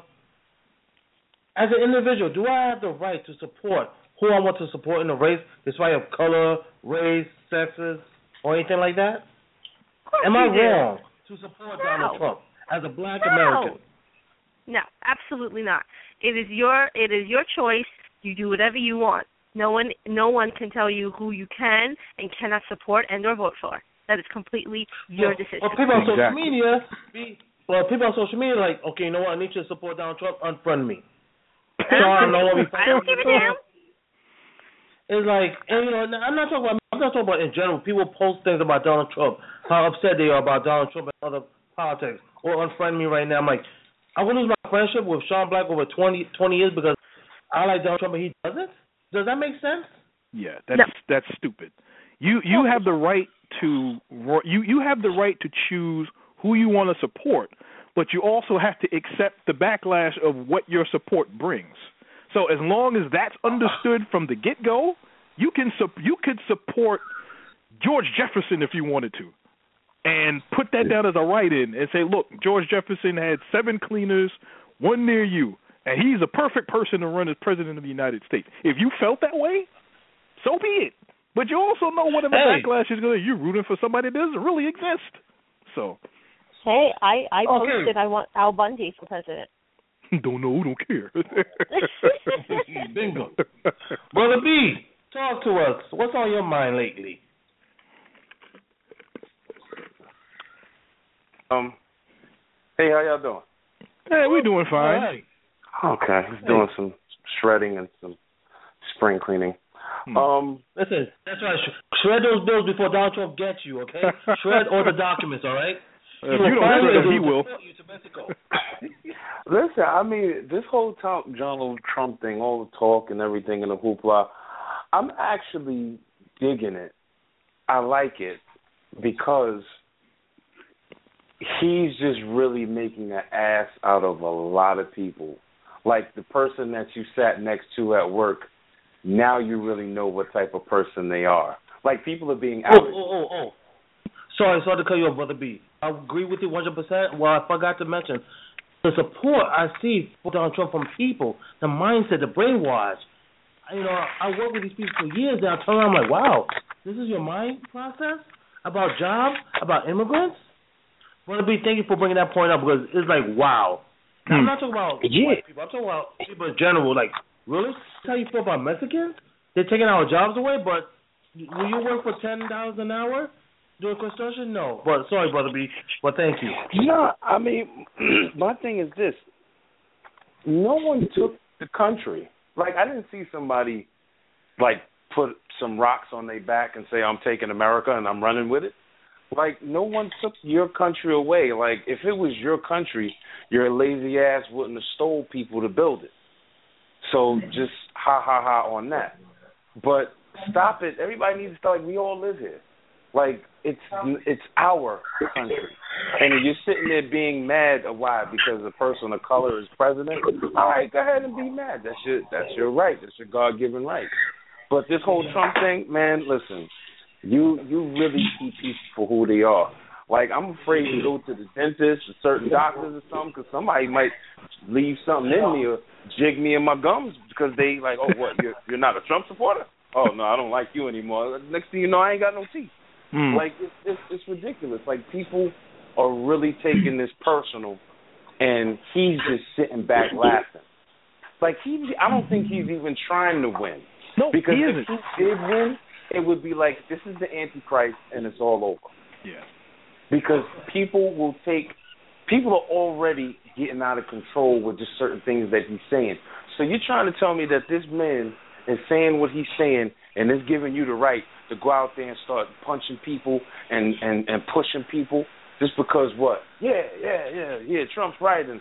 Speaker 2: As an individual, do I have the right to support who I want to support in a race, despite of color, race, sexes, or anything like that? Am I wrong to support Donald Trump as a black American?
Speaker 4: No, absolutely not. It is your choice. You do whatever you want. No one can tell you who you can and cannot support and or vote for. That is completely your decision.
Speaker 2: Well, people on social media, like, okay, you know what? I need you to support Donald Trump. Unfriend me.
Speaker 4: I don't give a damn.
Speaker 2: It's like, I'm not talking about in general. People post things about Donald Trump, how upset they are about Donald Trump and other politics, or unfriend me right now. I'm like, I would lose my friendship with Sean Black over 20 years because I like Donald Trump and he doesn't? Does that make sense?
Speaker 3: Yeah, that's stupid. You have the right to you have the right to choose who you want to support, but you also have to accept the backlash of what your support brings. So as long as that's understood from the get-go, you could support George Jefferson if you wanted to, and put that down as a write-in and say, look, George Jefferson had 7 cleaners, 1 near you, and he's a perfect person to run as president of the United States. If you felt that way, so be it. But you also know whatever backlash is going to, you're rooting for somebody that doesn't really exist. So.
Speaker 4: Hey, I posted I want Al Bundy for president.
Speaker 3: Don't know, don't care.
Speaker 2: Bingo. Brother B, talk to us. What's on your mind lately?
Speaker 5: Hey, how y'all doing?
Speaker 3: Hey, we're doing fine.
Speaker 2: Right.
Speaker 5: Okay, just doing some shredding and some spring cleaning.
Speaker 2: Listen, that's right. Shred those bills before Donald Trump gets you, okay? Shred all the documents, all right?
Speaker 3: If you don't shred them, he will.
Speaker 5: Listen, I mean, this whole Donald Trump thing, all the talk and everything and the hoopla, I'm actually digging it. I like it because he's just really making an ass out of a lot of people. Like the person that you sat next to at work, now you really know what type of person they are. Like people are being outed.
Speaker 2: Sorry to cut you off, Brother B. I agree with you 100%. Well, I forgot to mention the support I see for Donald Trump from people, the mindset, the brainwash. You know, I work with these people for years, and I turn around, I'm like, wow, this is your mind process about jobs, about immigrants? Brother B, thank you for bringing that point up because it's like, wow. Now, I'm not talking about white people. I'm talking about people in general. Like, really? That's how you feel about Mexicans? They're taking our jobs away, but will you work for $10 an hour doing construction? No. But sorry, Brother B, but thank you.
Speaker 5: No, I mean, my thing is this. No one took the country. Like, I didn't see somebody, like, put some rocks on their back and say, I'm taking America and I'm running with it. Like, no one took your country away. Like, if it was your country, your lazy ass wouldn't have stole people to build it. So just ha on that. But stop it. Everybody needs to start, like, we all live here. Like, it's our country. And you're sitting there being mad of why? Because a person of color is president? All right, go ahead and be mad. That's your right. That's your God-given right. But this whole Trump thing, man, listen, you really see people for who they are. Like, I'm afraid to go to the dentist or certain doctors or something because somebody might leave something in me or jig me in my gums because they like, oh, what, you're not a Trump supporter? Oh, no, I don't like you anymore. Next thing you know, I ain't got no teeth. Like, it's ridiculous. Like, people are really taking this personal, and he's just sitting back laughing. Like, I don't think he's even trying to win.
Speaker 3: No,
Speaker 5: because
Speaker 3: he
Speaker 5: if he did win, it would be like, this is the Antichrist, and it's all over.
Speaker 3: Yeah.
Speaker 5: Because people are already getting out of control with just certain things that he's saying. So you're trying to tell me that this man is saying what he's saying, and is giving you the right to go out there and start punching people and pushing people just because what? Yeah, Trump's right, and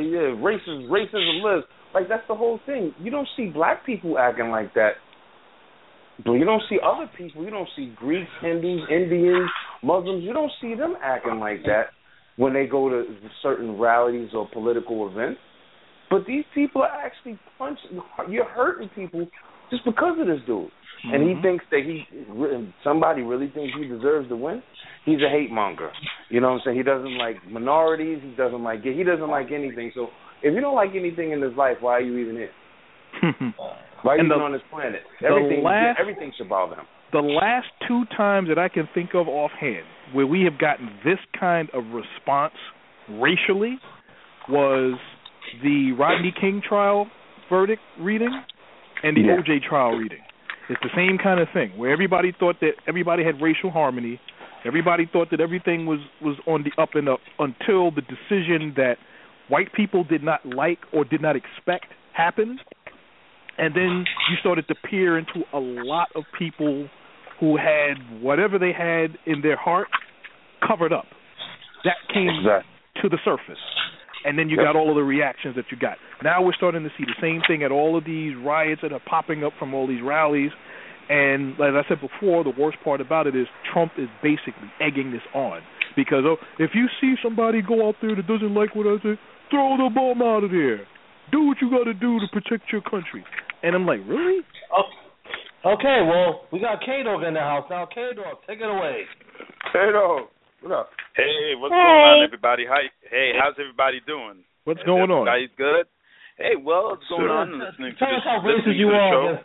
Speaker 5: racism lives. Like, that's the whole thing. You don't see black people acting like that. But you don't see other people. You don't see Greeks, Hindus, Indians, Muslims. You don't see them acting like that when they go to certain rallies or political events. But these people are actually punching. You're hurting people just because of this dude. Mm-hmm. And he thinks that somebody really thinks he deserves to win. He's a hate monger. You know what I'm saying? He doesn't like minorities. He doesn't like anything. So if you don't like anything in this life, why are you even here? Why are you even on this planet? Everything should bother him.
Speaker 3: The last two times that I can think of offhand where we have gotten this kind of response racially was the Rodney King trial verdict reading and the O.J. trial reading. It's the same kind of thing where everybody thought that everybody had racial harmony. Everybody thought that everything was on the up and up until the decision that white people did not like or did not expect happened. And then you started to peer into a lot of people who had whatever they had in their heart covered up. That came to the surface. And then you got all of the reactions that you got. Now we're starting to see the same thing at all of these riots that are popping up from all these rallies. And as I said before, the worst part about it is Trump is basically egging this on. Because if you see somebody go out there that doesn't like what I say, throw the bomb out of there. Do what you got to do to protect your country. And I'm like, really?
Speaker 2: Oh, okay, well, we got K-Dog in the house now. K-Dog, take it away.
Speaker 5: K-Dog, what up?
Speaker 6: Hey, what's going on, everybody? How's everybody doing?
Speaker 3: What's going on?
Speaker 6: Everybody's good? Hey, well, what's going on? Listening to
Speaker 2: us how racist you
Speaker 6: are.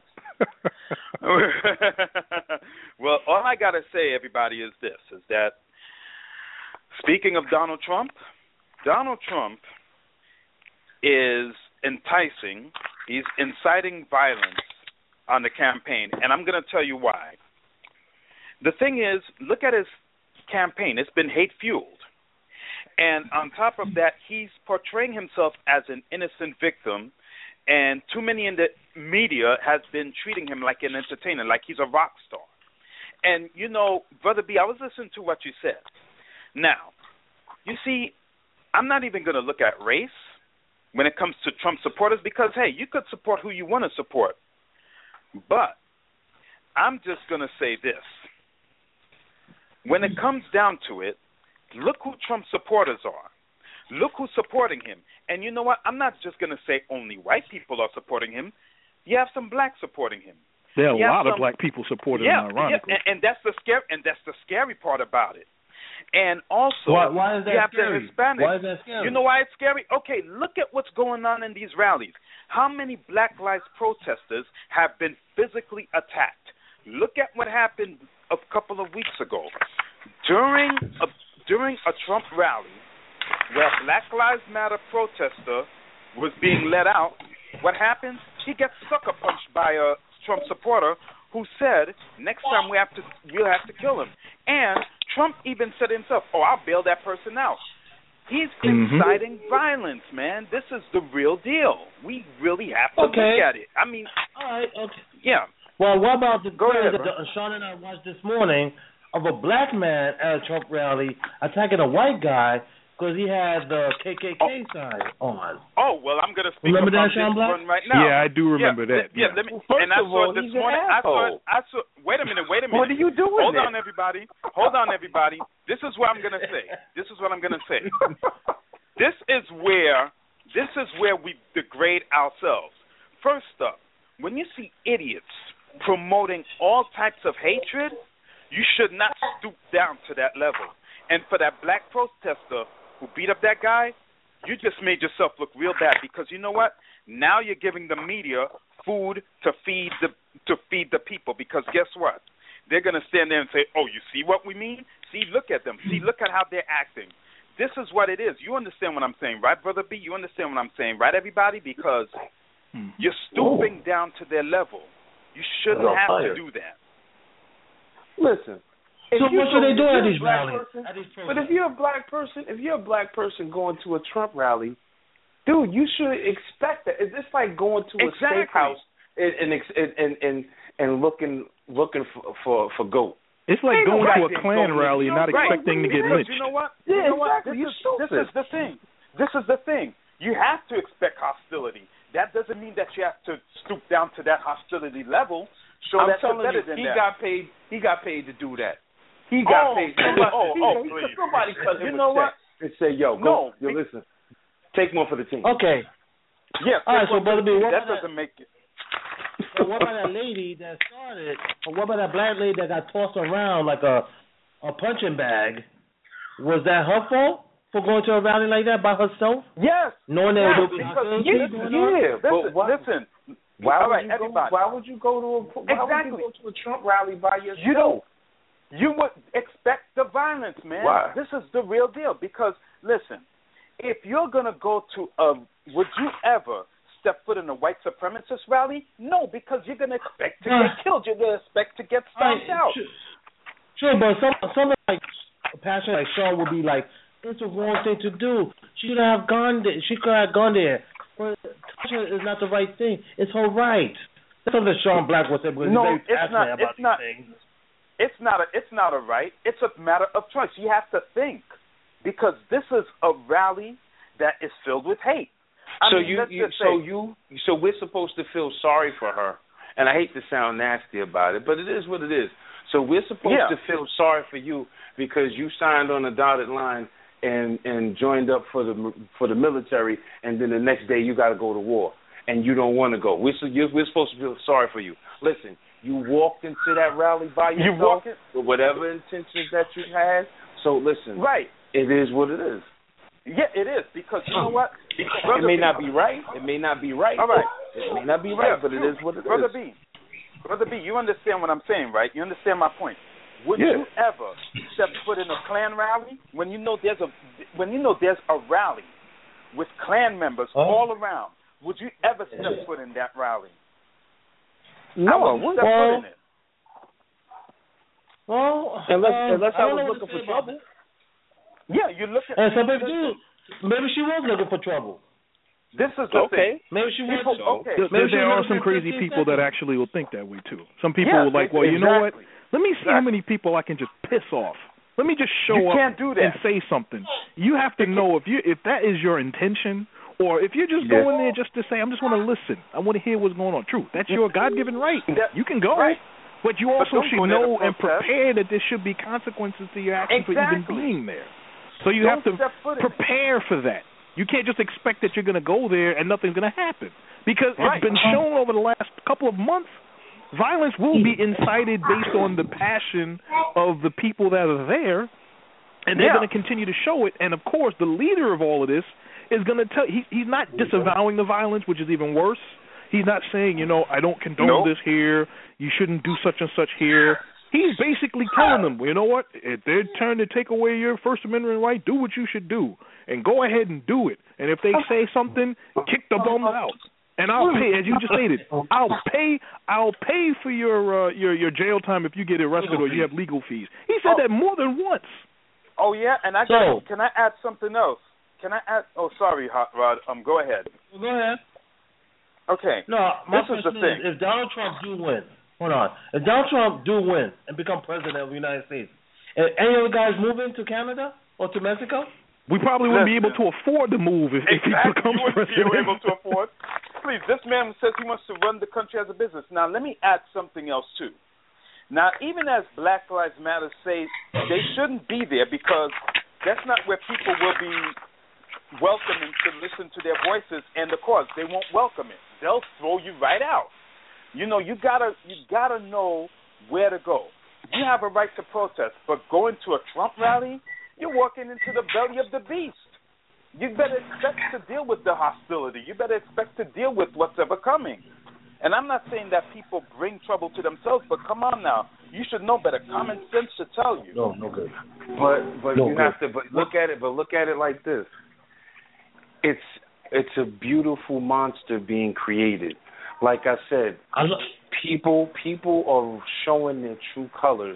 Speaker 6: Well, all I got to say, everybody, is this, is that speaking of Donald Trump is enticing, he's inciting violence on the campaign, and I'm going to tell you why. The thing is, look at his campaign. It's been hate-fueled. And on top of that, he's portraying himself as an innocent victim, and too many in the media has been treating him like an entertainer, like he's a rock star. And, you know, Brother B, I was listening to what you said. Now, you see, I'm not even going to look at race. when it comes to Trump supporters because, hey, you could support who you want to support. But I'm just going to say this. When it comes down to it, look who Trump supporters are. Look who's supporting him. And you know what? I'm not just going to say only white people are supporting him. You have some blacks supporting him.
Speaker 3: There are a lot of black people supporting him, ironically.
Speaker 6: Yeah, and that's the scary part about it. And also,
Speaker 2: why is that
Speaker 6: you have
Speaker 2: scary?
Speaker 6: the Hispanics.
Speaker 2: Why is that scary?
Speaker 6: You know why it's scary? Okay, look at what's going on in these rallies. How many Black Lives protesters have been physically attacked? Look at what happened a couple of weeks ago. During a Trump rally where Black Lives Matter protester was being let out, what happens? He gets sucker punched by a Trump supporter who said, next time we'll have to kill him. And Trump even said himself, I'll bail that person out. He's inciting violence, man. This is the real deal. We really have to look at it. I mean,
Speaker 2: all right, okay.
Speaker 6: Yeah.
Speaker 2: Well, what about the
Speaker 6: ahead,
Speaker 2: that Sean and I watched this morning of a black man at a Trump rally attacking a white guy because he had the KKK sign on.
Speaker 6: Oh, well, I'm going to speak
Speaker 2: remember
Speaker 6: about
Speaker 2: that, Sean
Speaker 6: this
Speaker 2: Black?
Speaker 6: one right now.
Speaker 3: Yeah, I do remember that.
Speaker 6: Yeah, let me. And I saw it this morning. I saw. Wait a minute.
Speaker 5: What are you doing?
Speaker 6: Hold on, everybody. This is what I'm going to say. This is where we degrade ourselves. First up, when you see idiots promoting all types of hatred, you should not stoop down to that level. And for that black protester who beat up that guy, you just made yourself look real bad because you know what? Now you're giving the media food to feed the people because guess what? They're going to stand there and say, oh, you see what we mean? See, look at them. See, look at how they're acting. This is what it is. You understand what I'm saying, right, Brother B? You understand what I'm saying, right, everybody? Because you're stooping down to their level. You shouldn't have to do that.
Speaker 5: Listen.
Speaker 2: So what should they do at these rallies?
Speaker 5: But if you're a black person going to a Trump rally, dude, you should expect that. It's just like going to a steakhouse and looking for goat.
Speaker 3: It's like going to a Klan rally and not expecting to get lynched.
Speaker 6: You know what?
Speaker 5: Yeah,
Speaker 6: you know what?
Speaker 5: exactly.
Speaker 6: This is the thing. This is the thing. You have to expect hostility. That doesn't mean that you have to stoop down to that hostility level.
Speaker 5: I'm telling you, he got paid to do that. He got paid. Somebody cut him a check and say, listen, take one for the team.
Speaker 2: Okay.
Speaker 6: Yeah.
Speaker 2: All right, so Brother B,
Speaker 6: that doesn't make it.
Speaker 2: So what about that lady that started, or what about that black lady that got tossed around like a punching bag? Was that her fault for going to a rally like that by herself?
Speaker 6: Yes.
Speaker 2: Knowing that
Speaker 6: Listen.
Speaker 5: Why would you go to a Trump rally by yourself?
Speaker 6: You would expect the violence, man.
Speaker 5: Why?
Speaker 6: This is the real deal. Because listen, if you're gonna go to would you ever step foot in a white supremacist rally? No, because you're gonna expect to get killed. You're gonna expect to get stomped out.
Speaker 2: Sure, but someone like a pastor like Sean would be like, it's the wrong thing to do. She could have gone there. But Tasha is not the right thing. It's her right. That's something Sean Black would say because he's very passionate about these things.
Speaker 6: It's not a right. It's a matter of choice. You have to think because this is a rally that is filled with hate.
Speaker 5: So we're supposed to feel sorry for her, and I hate to sound nasty about it, but it is what it is. So we're supposed to feel sorry for you because you signed on a dotted line and joined up for the military, and then the next day you got to go to war, and you don't want to go. We're supposed to feel sorry for you. Listen, you walked into that rally by yourself with whatever intentions that you had. So listen, it is what it is.
Speaker 6: Yeah, it is because you know what?
Speaker 5: It may not be right. It may not be right.
Speaker 6: All right.
Speaker 5: It may not be right, but it is what it is.
Speaker 6: Brother B, you understand what I'm saying, right? You understand my point. Would you ever step foot in a Klan rally when you know there's a rally with Klan members all around? Would you ever step foot in that rally?
Speaker 5: No,
Speaker 6: I wouldn't step foot in it.
Speaker 2: Well,
Speaker 5: unless I was looking for trouble.
Speaker 6: Yeah, you look at.
Speaker 2: And so maybe she was looking for trouble.
Speaker 6: This is the thing.
Speaker 2: Maybe she was.
Speaker 6: Okay.
Speaker 3: There are some crazy people that actually will think that way too. Some people will like, well, you know what? Let me see how many people I can just piss off. Let me just show up and say something. You have to know if that is your intention Or if you're just going there just to say, I just want to listen, I want to hear what's going on. True, that's your God-given right. You can go.
Speaker 6: Right.
Speaker 3: But you also should know and
Speaker 6: protest.
Speaker 3: prepare that there should be consequences to your actions for even being there. So you have to prepare for that. You can't just expect that you're going to go there and nothing's going to happen. Because it's been shown over the last couple of months, violence will be incited based on the passion of the people that are there, and they're going to continue to show it. And, of course, the leader of all of this is going to tell he's not disavowing the violence, which is even worse. He's not saying, I don't condone this here. You shouldn't do such and such here. He's basically telling them, you know what? If they're trying to take away your First Amendment right, do what you should do. And go ahead and do it. And if they say something, kick the bum out. And I'll pay, as you just stated, I'll pay for your jail time if you get arrested or you have legal fees. He said that more than once.
Speaker 6: Oh, yeah? And can I add something else? Can I add? Oh, sorry, Hot Rod. Go ahead.
Speaker 2: Go ahead.
Speaker 6: Okay.
Speaker 2: No, my question is, if Donald Trump do win, if Donald Trump do win and become president of the United States, any other guys moving to Canada or to Mexico?
Speaker 3: We probably wouldn't be able to afford to move if he becomes president.
Speaker 6: Be able to afford. Please, this man says he wants to run the country as a business. Now, let me add something else, too. Now, even as Black Lives Matter say they shouldn't be there because that's not where people will be welcoming to listen to their voices and the cause. They won't welcome it. They'll throw you right out. You gotta know where to go. You have a right to protest, but going to a Trump rally, you're walking into the belly of the beast. You better expect to deal with the hostility. You better expect to deal with what's ever coming. And I'm not saying that people bring trouble to themselves, but come on now. You should know better. Common sense should tell you.
Speaker 2: No good.
Speaker 5: But you have to look at it like this. It's a beautiful monster being created. Like I said, people are showing their true colors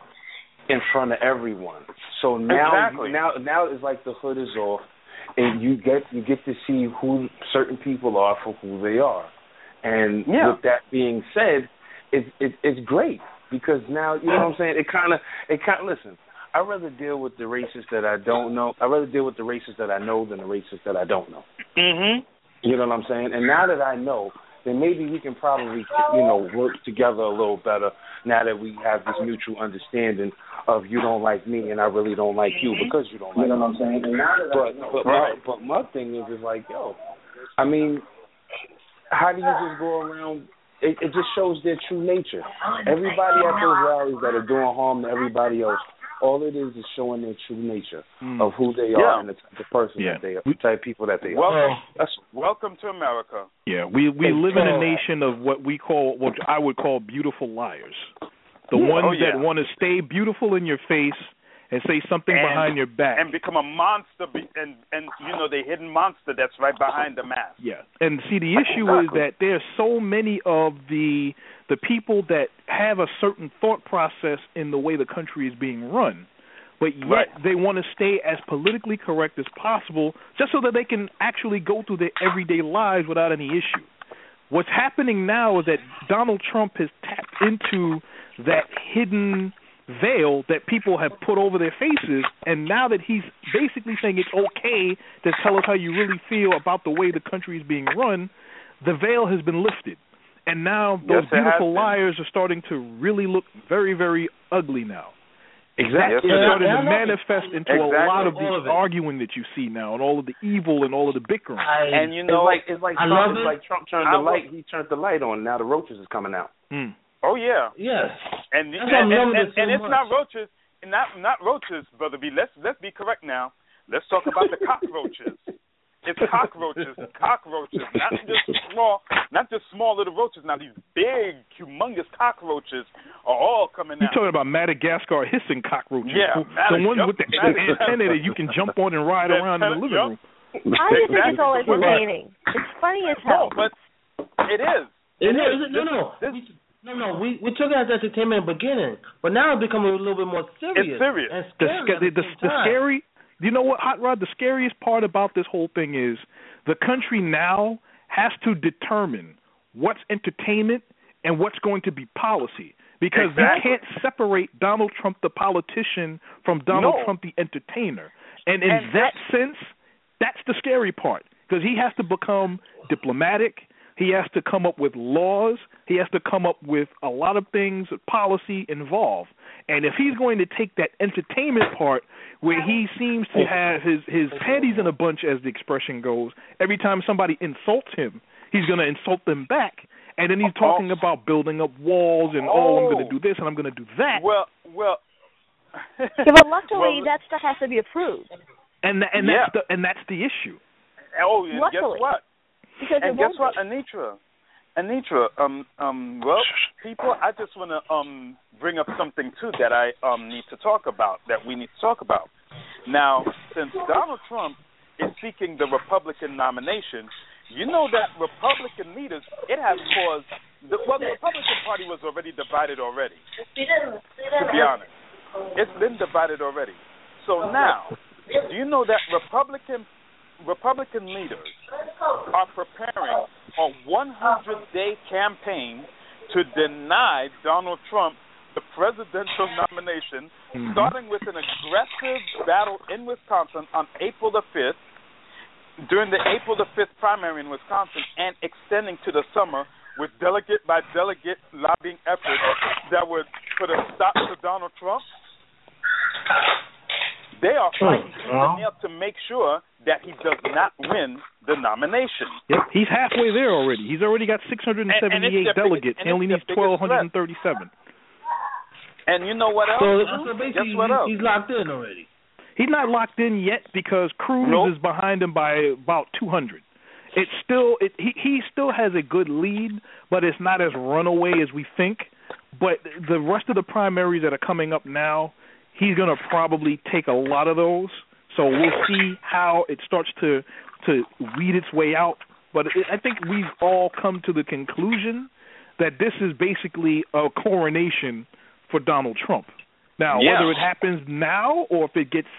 Speaker 5: in front of everyone. So now it's like the hood is off, and you get to see who certain people are for who they are. And with that being said, it's great because now you know what I'm saying. It kind of listen. I'd rather deal with the racists that I don't know. I'd rather deal with the racists that I know than the racists that I don't know.
Speaker 6: Mhm.
Speaker 5: You know what I'm saying? And now that I know, then maybe we can probably work together a little better. Now that we have this mutual understanding of you don't like me and I really don't like you because you don't like me. You know what I'm saying? And now that but my thing is like, I mean, how do you just go around? It just shows their true nature. Everybody at those rallies that are doing harm to everybody else, all it is showing their true nature of who they are and the type of person that they are, the type of people that they are.
Speaker 6: Welcome to America.
Speaker 3: Yeah, we live in a nation of what I would call beautiful liars. The ones that want to stay beautiful in your face and say something behind your back.
Speaker 6: And become a monster, and the hidden monster that's right behind the mask.
Speaker 3: Yeah, and see, the issue is that there's so many of the people that have a certain thought process in the way the country is being run, but yet they want to stay as politically correct as possible just so that they can actually go through their everyday lives without any issue. What's happening now is that Donald Trump has tapped into that hidden veil that people have put over their faces, and now that he's basically saying it's okay to tell us how you really feel about the way the country is being run, the veil has been lifted. And now those beautiful liars are starting to really look very, very ugly now.
Speaker 5: Exactly.
Speaker 3: It's starting to manifest into a lot of the arguing that you see now, and all of the evil and all of the bickering.
Speaker 5: It's like Trump turned the light. He turned the light on. Now the roaches is coming out.
Speaker 6: Oh yeah.
Speaker 2: Yes.
Speaker 6: And it's not roaches, not roaches, Brother B. Let's be correct now. Let's talk about the cockroaches. It's cockroaches, not just small little roaches. Now these big, humongous cockroaches are all coming out.
Speaker 3: You're talking about Madagascar hissing cockroaches.
Speaker 6: Yeah,
Speaker 3: the ones with the antenna that you can jump on and ride around in the living room.
Speaker 4: I just think it's all entertaining. It's funny as hell.
Speaker 6: No, but it is.
Speaker 2: No. We took it as entertainment in the beginning, but now it's becoming a little bit more serious.
Speaker 6: It's serious.
Speaker 2: And scary.
Speaker 3: The scary. You know what, Hot Rod? The scariest part about this whole thing is the country now has to determine what's entertainment and what's going to be policy, because you can't separate Donald Trump, the politician, from Donald Trump, the entertainer. And in that sense, that's the scary part. because he has to become diplomatic. He has to come up with laws. He has to come up with a lot of things, policy involved. And if he's going to take that entertainment part where he seems to have his panties in a bunch, as the expression goes, every time somebody insults him, he's going to insult them back. And then he's talking about building up walls and, I'm going to do this and I'm going to do that.
Speaker 6: Well.
Speaker 4: Yeah, but luckily that stuff has to be approved.
Speaker 3: And that's the issue.
Speaker 6: Oh, and
Speaker 4: luckily.
Speaker 6: Guess what?
Speaker 4: Because
Speaker 6: and guess what, Anitra, well, people, I just want to bring up something too that I need to talk about. That we need to talk about. Now, since Donald Trump is seeking the Republican nomination, you know that Republican leaders, it has caused. The Republican Party was already divided already. To be honest, it's been divided already. So now, do you know that Republican leaders are preparing a 100-day campaign to deny Donald Trump the presidential nomination, starting with an aggressive battle in Wisconsin on April the 5th, during the April the 5th primary in Wisconsin, and extending to the summer with delegate-by-delegate lobbying efforts that would put a stop to Donald Trump. They are fighting tooth and nail to make sure that he does not win the nomination.
Speaker 3: Yep, he's halfway there already. He's already got 678 delegates. He only needs 1,237.
Speaker 6: And you know what else?
Speaker 2: So basically,
Speaker 6: Guess what else?
Speaker 2: He's locked in already.
Speaker 3: He's not locked in yet because Cruz is behind him by about 200. He still has a good lead, but it's not as runaway as we think. But the rest of the primaries that are coming up now, he's going to probably take a lot of those. So we'll see how it starts to weed its way out. But I think we've all come to the conclusion that this is basically a coronation for Donald Trump. Now, whether it happens now or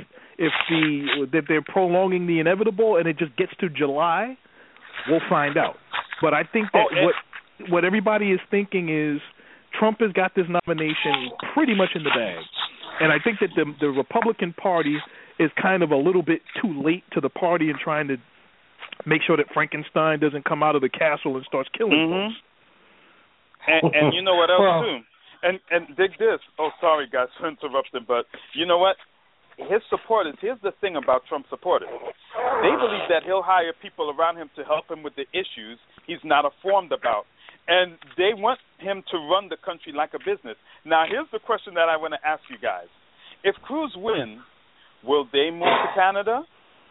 Speaker 3: if they're prolonging the inevitable and it just gets to July, we'll find out. But I think that what everybody is thinking is Trump has got this nomination pretty much in the bag. And I think that the Republican Party is kind of a little bit too late to the party in trying to make sure that Frankenstein doesn't come out of the castle and starts killing folks.
Speaker 6: And you know what else, too? And dig this. Oh, sorry, guys, for interrupting, but you know what? His supporters, here's the thing about Trump supporters. They believe that he'll hire people around him to help him with the issues he's not informed about. And they want him to run the country like a business. Now, here's the question that I want to ask you guys. If Cruz wins, will they move to Canada?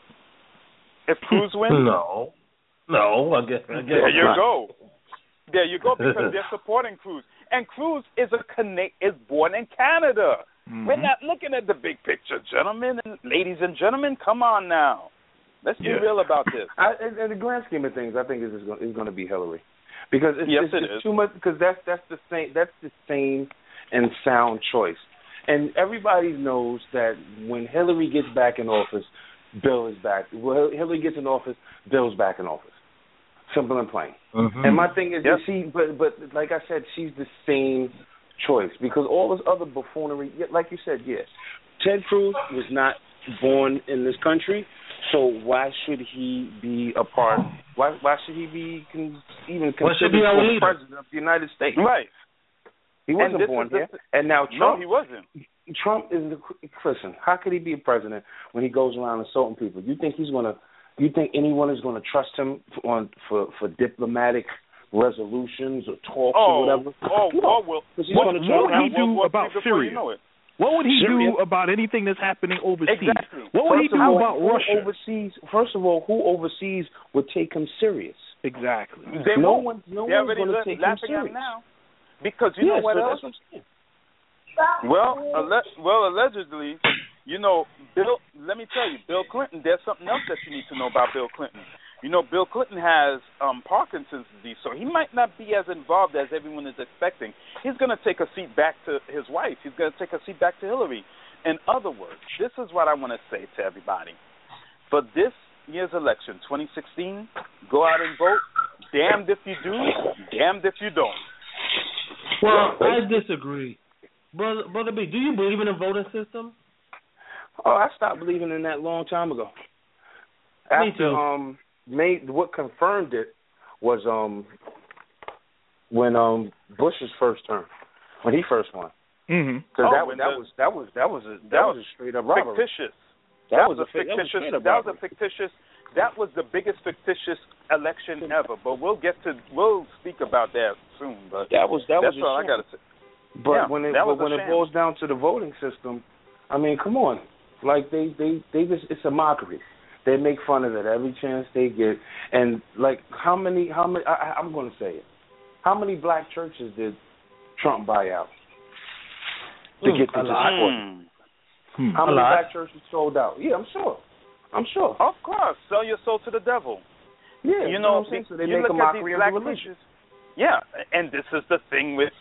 Speaker 6: If Cruz wins?
Speaker 2: No, I guess
Speaker 6: There you go. There you go, because they're supporting Cruz. And Cruz is born in Canada. We're not looking at the big picture, gentlemen and ladies and gentlemen. Come on now. Let's be real about this.
Speaker 5: In the grand scheme of things, I think it's going to be Hillary, because it's
Speaker 6: is
Speaker 5: too much. Because that's the same and sound choice. And everybody knows that when Hillary gets back in office, Bill is back. Well, Hillary gets in office, Bill's back in office. Simple and plain. And my thing is, but like I said, she's the same choice, because all this other buffoonery, like you said, Ted Cruz was not born in this country, so why should he be a part? Why should he be even considered the president of the United States?
Speaker 6: Right.
Speaker 5: He wasn't born here, and now Trump.
Speaker 6: No, he wasn't.
Speaker 5: Trump is listen. How could he be a president when he goes around insulting people? You think anyone is going to trust him for diplomatic resolutions or talks or whatever?
Speaker 3: What would he do about Syria? What would he do about anything that's happening overseas?
Speaker 6: Exactly.
Speaker 3: What would he do about Russia?
Speaker 5: First of all, who overseas would take him serious?
Speaker 3: Exactly.
Speaker 5: No one's going to take him serious
Speaker 6: now. Because you know what else? Well, allegedly, Bill. Let me tell you, Bill Clinton. There's something else that you need to know about Bill Clinton. Bill Clinton has Parkinson's disease, so he might not be as involved as everyone is expecting. He's going to take a seat back to his wife. He's going to take a seat back to Hillary. In other words, this is what I want to say to everybody. For this year's election, 2016, go out and vote. Damned if you do, damned if you don't.
Speaker 2: Well, I disagree. Brother B, do you believe in a voting system?
Speaker 5: Oh, I stopped believing in that a long time ago.
Speaker 2: Me too.
Speaker 5: confirmed it was when Bush's first term, when he first won. Because that was a straight up robbery.
Speaker 6: Fictitious.
Speaker 5: That was the biggest fictitious election ever. But we'll speak about that soon. But that's all I got to say. But when it boils down to the voting system, I mean, come on, like they just, it's a mockery. They make fun of it every chance they get. And like how many I'm going to say it. How many black churches did Trump buy out to get to the support? How many black churches sold out? Yeah, I'm sure. Of course. Sell your soul to the devil. Yeah, you know what I'm saying? So they make a mockery of the religion. Yeah, and this is the thing with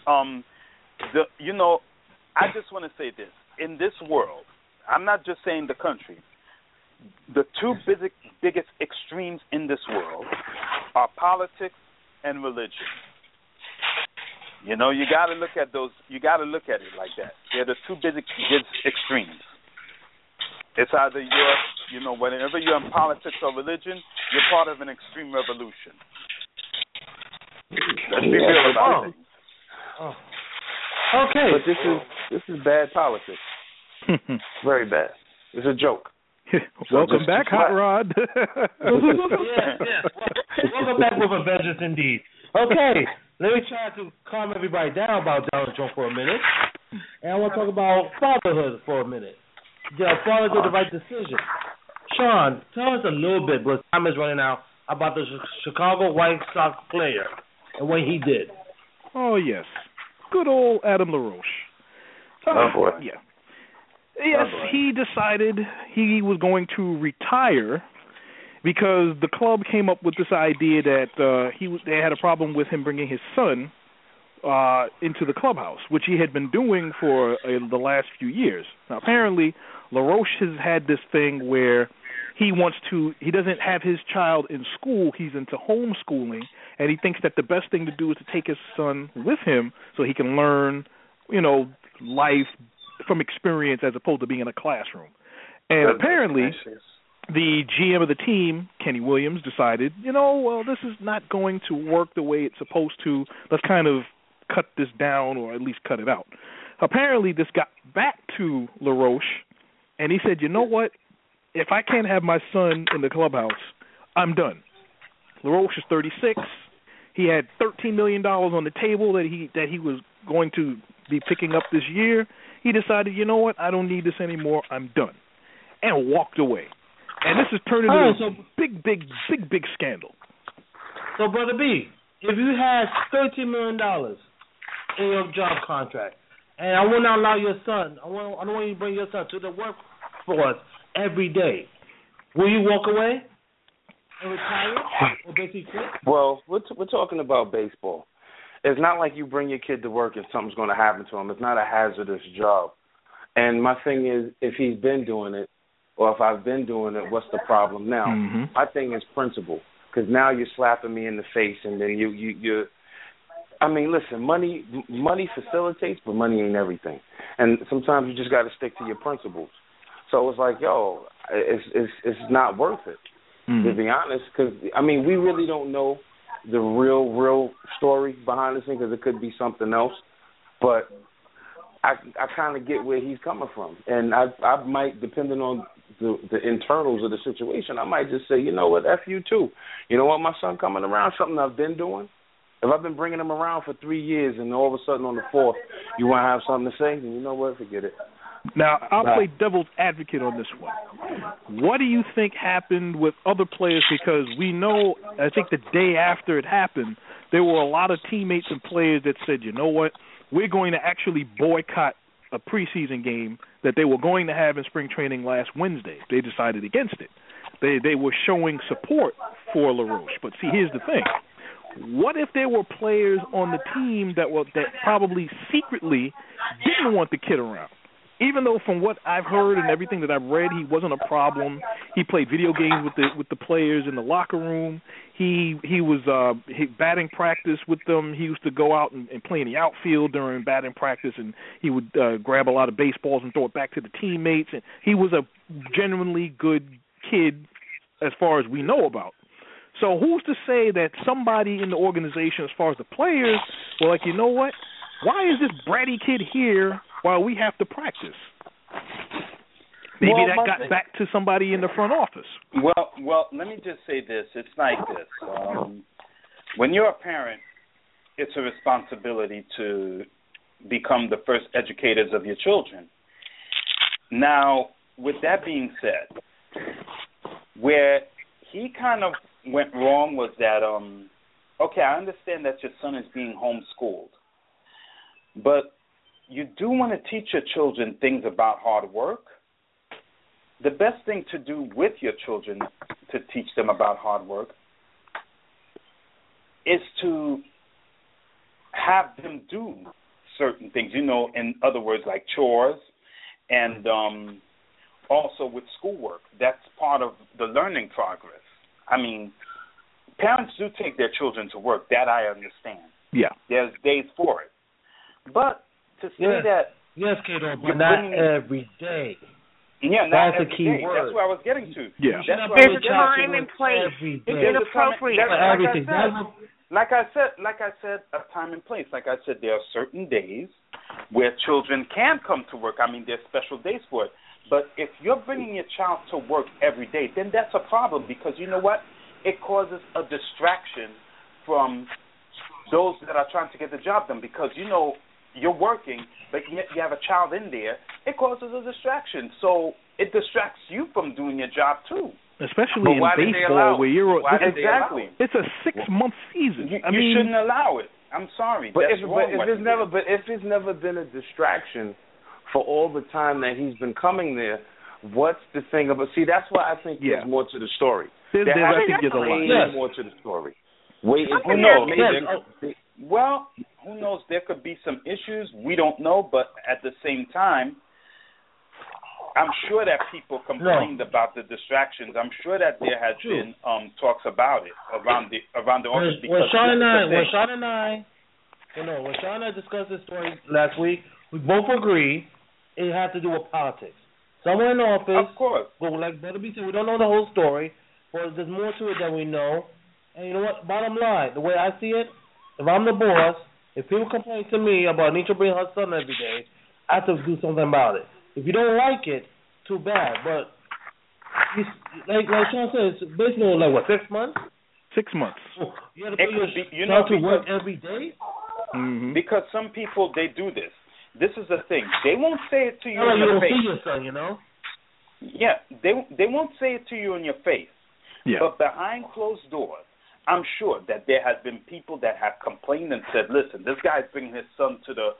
Speaker 5: I just want to say this. In this world, I'm not just saying the country, the two biggest extremes in this world are politics and religion. You know, you got to look at those. You got to look at it like that. They're the two biggest extremes. It's either whenever you're in politics or religion, you're part of an extreme revolution. Let's be real about it. Okay. But this is bad politics. Very bad. It's a joke.
Speaker 3: Welcome back, Hot Rod.
Speaker 2: Yeah. Welcome back with a vengeance indeed. Okay, let me try to calm everybody down about Donald Trump for a minute. And I want to talk about fatherhood for a minute. Yeah, father did the right decision. Sean, tell us a little bit, because time is running out, about the Chicago White Sox player and what he did.
Speaker 3: Oh, yes. Good old Adam LaRoche.
Speaker 5: Oh, boy.
Speaker 3: Yeah. Yes, he decided he was going to retire because the club came up with this idea that they had a problem with him bringing his son into the clubhouse, which he had been doing for the last few years. Now, apparently, LaRoche has had this thing where he doesn't have his child in school, he's into homeschooling, and he thinks that the best thing to do is to take his son with him so he can learn, life from experience as opposed to being in a classroom. And apparently, the GM of the team, Kenny Williams, decided, this is not going to work the way it's supposed to. Let's kind of cut this down or at least cut it out. Apparently, this got back to LaRoche, and he said, you know what? If I can't have my son in the clubhouse, I'm done. LaRoche is 36. He had $13 million on the table that he was going to be picking up this year. He decided, you know what? I don't need this anymore. I'm done. And walked away. And this has turned into a big scandal.
Speaker 2: So, Brother B, if you had $13 million in your job contract, and I will not allow your son, I don't want you to bring your son to the workforce every day, will you walk away and retire or basically quit?
Speaker 5: Well, we're talking about baseball. It's not like you bring your kid to work and something's going to happen to him. It's not a hazardous job. And my thing is, if he's been doing it, or if I've been doing it, what's the problem now?
Speaker 3: Mm-hmm.
Speaker 5: My thing is principle, because now you're slapping me in the face, and then you're. I mean, listen, money facilitates, but money ain't everything. And sometimes you just got to stick to your principles. So it's like, it's not worth it, to be honest, because, I mean, we really don't know the real story behind this thing, because it could be something else. But I kind of get where he's coming from. And I might, depending on the internals of the situation, I might just say, you know what, F you too. You know what, my son coming around, something I've been doing. If I've been bringing him around for 3 years and all of a sudden on the fourth you want to have something to say, then you know what, forget it.
Speaker 3: Now, I'll play devil's advocate on this one. What do you think happened with other players? Because we know, I think the day after it happened, there were a lot of teammates and players that said, you know what, we're going to actually boycott a preseason game that they were going to have in spring training last Wednesday. They decided against it. They were showing support for LaRoche. But see, here's the thing. What if there were players on the team that probably secretly didn't want the kid around? Even though from what I've heard and everything that I've read, he wasn't a problem. He played video games with the players in the locker room. He was batting practice with them. He used to go out and play in the outfield during batting practice, and he would grab a lot of baseballs and throw it back to the teammates. And he was a genuinely good kid as far as we know about. So who's to say that somebody in the organization, as far as the players, were like, you know what? Why is this bratty kid here while we have to practice? Maybe that got back to somebody in the front office.
Speaker 6: Well, let me just say this. It's like this. When you're a parent, it's a responsibility to become the first educators of your children. Now, with that being said, where he kind of went wrong was that, okay, I understand that your son is being homeschooled, but you do want to teach your children things about hard work. The best thing to do with your children to teach them about hard work is to have them do certain things, in other words, like chores, and also with schoolwork. That's part of the learning progress. I mean, parents do take their children to work. That I understand.
Speaker 3: Yeah.
Speaker 6: There's days for it. But to say that...
Speaker 2: Yes, Kato, but not every day.
Speaker 6: Yeah, not
Speaker 2: that's
Speaker 6: every
Speaker 2: a key
Speaker 6: day.
Speaker 2: word.
Speaker 6: That's what I was getting to.
Speaker 3: Yeah.
Speaker 4: There's a time and place. It's appropriate.
Speaker 6: Like I said, a time and place. Like I said, there are certain days where children can come to work. I mean, there's special days for it. But if you're bringing your child to work every day, then that's a problem, because you know what? It causes a distraction from those that are trying to get the job done, because, you're working, but yet you have a child in there. It causes a distraction. So it distracts you from doing your job, too.
Speaker 3: Especially in baseball, where you're...
Speaker 6: Exactly.
Speaker 3: It's a 6-month season.
Speaker 6: You shouldn't allow it. I'm sorry.
Speaker 5: But if it's never been a distraction for all the time that he's been coming there, what's the thing about... See, that's why I think there's more to the story.
Speaker 3: I think there's a lot.
Speaker 5: More to the story. Who
Speaker 6: knows? Well, who knows? There could be some issues. We don't know. But at the same time, I'm sure that people complained about the distractions. I'm sure that there has been talks about it around the office.
Speaker 2: When Sean and I discussed this story last week, we both agreed it had to do with politics. Someone in the office,
Speaker 6: of course,
Speaker 2: like Brother B said, we don't know the whole story, but there's more to it than we know. And you know what? Bottom line, the way I see it, if I'm the boss, if people complain to me about Anitra bringing her son every day, I have to do something about it. If you don't like it, too bad. But like Sean said, it's basically like what, 6 months?
Speaker 3: 6 months.
Speaker 2: You have to put your child to work every day?
Speaker 3: Mm-hmm.
Speaker 6: Because some people, they do this. This is the thing. They won't say it to you in
Speaker 2: your
Speaker 6: face.
Speaker 2: See your son,
Speaker 6: Yeah, they won't say it to you in your face.
Speaker 3: Yeah.
Speaker 6: But behind closed doors, I'm sure that there have been people that have complained and said, "Listen, this guy's bringing his son to the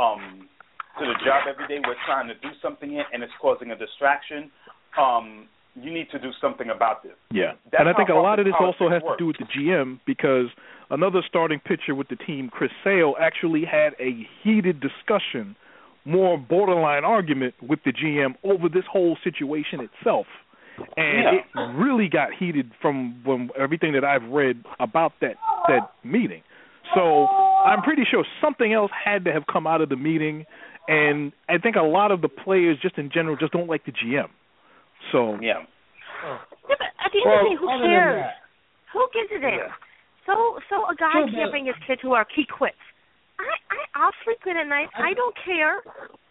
Speaker 6: job every day. We're trying to do something here, and it's causing a distraction. You need to do something about this."
Speaker 3: Yeah, and I think a lot of this also has to do with the GM, because another starting pitcher with the team, Chris Sale, actually had a heated discussion, more borderline argument with the GM over this whole situation itself. And it really got heated from everything that I've read about that meeting. So I'm pretty sure something else had to have come out of the meeting, and I think a lot of the players just in general just don't like the GM. So
Speaker 6: yeah,
Speaker 4: but at the end of the day, who cares? Who gives a damn? So a guy can't bring his kid to work. He quits. I'll sleep good at night. I don't care.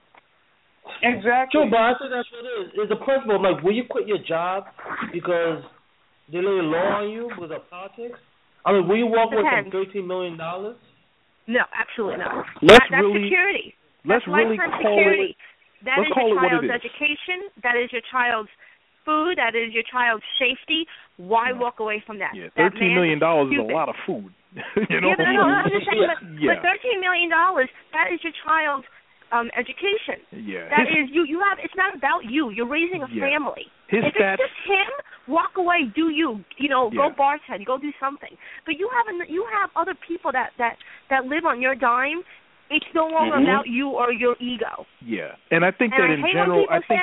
Speaker 6: Exactly.
Speaker 2: True, but I think that's what it is. It's a principle. Like, will you quit your job because they lay a law on you with the politics? I mean, will you walk away from $13 million?
Speaker 4: No, absolutely not.
Speaker 3: That's
Speaker 4: security.
Speaker 3: Let's really call
Speaker 4: security.
Speaker 3: it.
Speaker 4: That is
Speaker 3: call
Speaker 4: your
Speaker 3: it what
Speaker 4: child's
Speaker 3: it is.
Speaker 4: education. That is your child's food. That is your child's safety. Why walk away from that?
Speaker 3: Yeah, $13 million is a lot of food.
Speaker 4: Yeah, but I'm just saying, but $13 million, that is your child's education.
Speaker 3: Yeah.
Speaker 4: That is you have. It's not about you. You're raising a family.
Speaker 3: If
Speaker 4: it's just him, walk away. Do you? Go bartend. Go do something. But you have other people that live on your dime. It's no longer about you or your ego.
Speaker 3: Yeah, and I think that in general,
Speaker 4: I think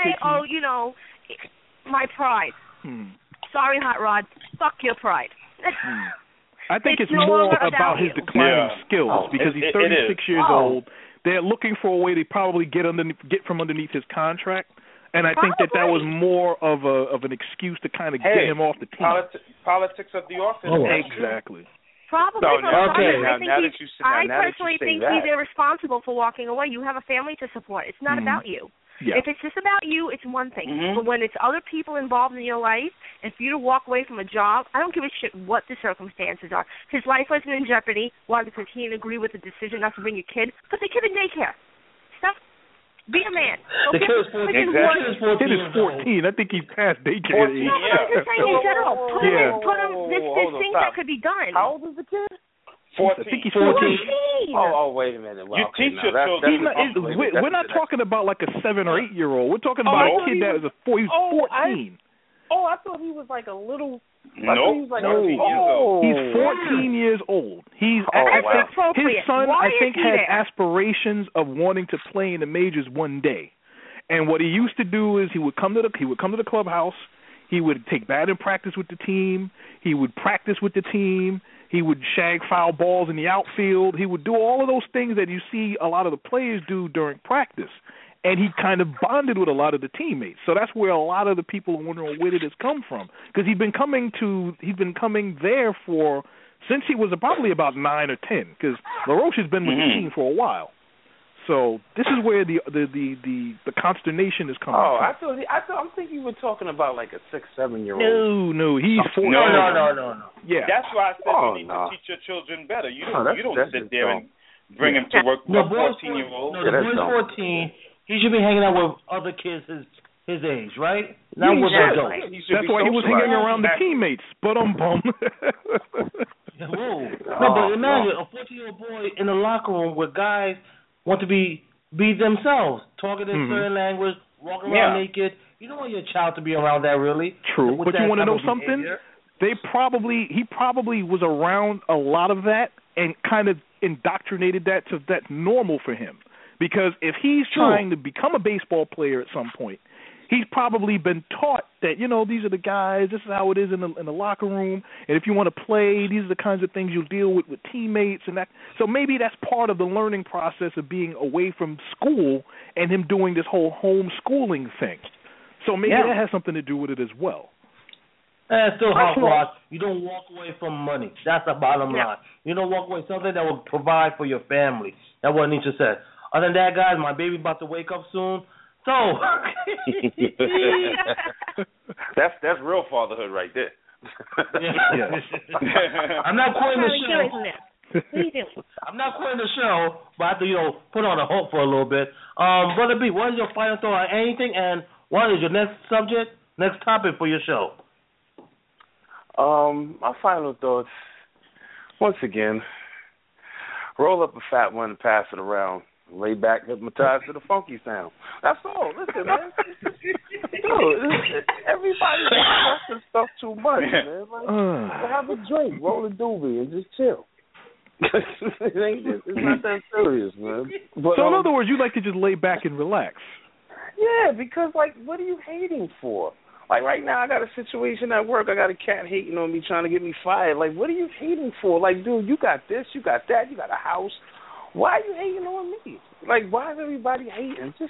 Speaker 4: my pride. Sorry, Hot Rod. Fuck your pride.
Speaker 3: I think it's more about his declining skills, because he's 36 years old. They're looking for a way to probably get from underneath his contract, And I think that was more of an excuse to kind of get him off the team.
Speaker 6: Politics of the office.
Speaker 3: Oh, exactly.
Speaker 4: Probably.
Speaker 6: So
Speaker 2: okay.
Speaker 4: I personally think he's irresponsible for walking away. You have a family to support. It's not about you.
Speaker 3: Yeah.
Speaker 4: If it's just about you, it's one thing. But when it's other people involved in your life, and for you to walk away from a job, I don't give a shit what the circumstances are. His life wasn't in jeopardy. Why? Because he didn't agree with the decision not to bring your kid. Put the kid in daycare. Stop. Be a man.
Speaker 2: The kid is 14.
Speaker 3: The kid is 14. I think he's past daycare age.
Speaker 4: No, I'm just saying in general. Put him. There's things that could be done.
Speaker 5: How old is the kid?
Speaker 6: 14.
Speaker 3: I think he's 14.
Speaker 5: Oh, wait a minute. Well,
Speaker 6: you teach your children.
Speaker 3: We're not talking about like a 7 or 8 year old. We're talking about a kid that was he's 14.
Speaker 5: I thought he was like a little.
Speaker 6: No,
Speaker 3: he's 14 years old. His son, I think, had aspirations of wanting to play in the majors one day. And what he used to do is he would come to the clubhouse. He would take batting practice with the team. He would practice with the team. He would shag foul balls in the outfield. He would do all of those things that you see a lot of the players do during practice. And he kind of bonded with a lot of the teammates. So that's where a lot of the people are wondering where did this come from. Because he's been coming there since he was probably about 9 or 10. Because LaRoche has been with the team for a while. So this is where the consternation is coming from.
Speaker 5: I'm thinking you were talking about like a 6-7-year-old.
Speaker 3: No, he's 14.
Speaker 2: No.
Speaker 6: Yeah. That's why I said you need to teach your children better. You don't sit there and bring him to work with a 14-year-old.
Speaker 2: No, the boy's 14. He should be hanging out with other kids his age, right? Not with adults.
Speaker 3: That's why he was hanging around the teammates. Bum.
Speaker 2: Whoa. No, but imagine a 14-year-old boy in the locker room where guys want to be themselves, talking in certain language, walking around naked. You don't want your child to be around that, really.
Speaker 3: True. But you want to know something? He probably was around a lot of that and kind of indoctrinated that so that's normal for him. Because if he's trying to become a baseball player at some point, he's probably been taught that, these are the guys, this is how it is in the locker room, and if you want to play, these are the kinds of things you'll deal with teammates and that. So maybe that's part of the learning process of being away from school and him doing this whole homeschooling thing. So maybe that has something to do with it as well.
Speaker 2: It's still hard. You don't walk away from money. That's the bottom line. You don't walk away something that will provide for your family. That's what Nietzsche said. Other than that, guys, my baby about to wake up soon. So
Speaker 5: that's real fatherhood right there.
Speaker 2: I'm not quitting the show. I'm not quitting the show, but I have to, put on a hope for a little bit. Brother B, what is your final thought on anything, and what is your next topic for your show?
Speaker 5: My final thoughts, once again, roll up a fat one and pass it around. Lay back, hypnotized to the funky sound. That's all. Listen, man. Dude, everybody's expressing stuff too much, man. Like, have a drink, roll a doobie, and just chill. It's not that serious, man. But,
Speaker 3: so in other words, you like to just lay back and relax.
Speaker 5: Yeah, because, what are you hating for? Like, right now, I got a situation at work. I got a cat hating on me, trying to get me fired. Like, what are you hating for? Like, dude, you got this, you got that, you got a house. Why are you hating on me? Like, why is everybody hating? Just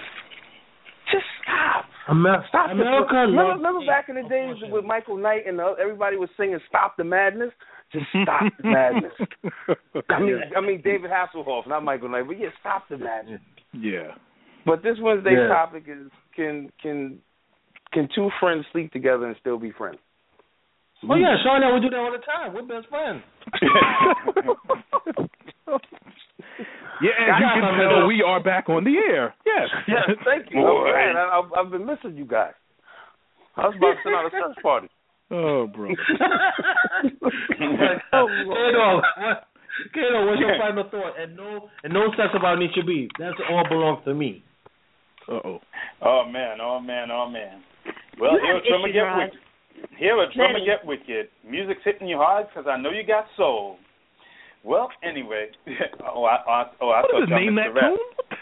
Speaker 5: stop. Stop. Remember back in the days with Michael Knight and everybody was singing "Stop the Madness." Just stop the madness. I mean David Hasselhoff, not Michael Knight, but stop the madness.
Speaker 3: Yeah.
Speaker 5: But this Wednesday's topic is can two friends sleep together and still be friends?
Speaker 2: Oh yeah, Sean and I, we do that all the time. We're best friends.
Speaker 3: Yeah, as you can tell, we are back on the air. Yes.
Speaker 5: Yes, thank you. I've been missing you guys. I was about to send out a search party.
Speaker 3: Oh, bro.
Speaker 2: Kato, what's your final thought? And no sex about Nietzsche B. That all belongs to me.
Speaker 3: Uh-oh.
Speaker 6: Oh, man. Well, here a drummer get wicked. Music's hitting you hard because I know you got soul. Well, anyway, I
Speaker 3: what
Speaker 6: thought
Speaker 3: is name that tune?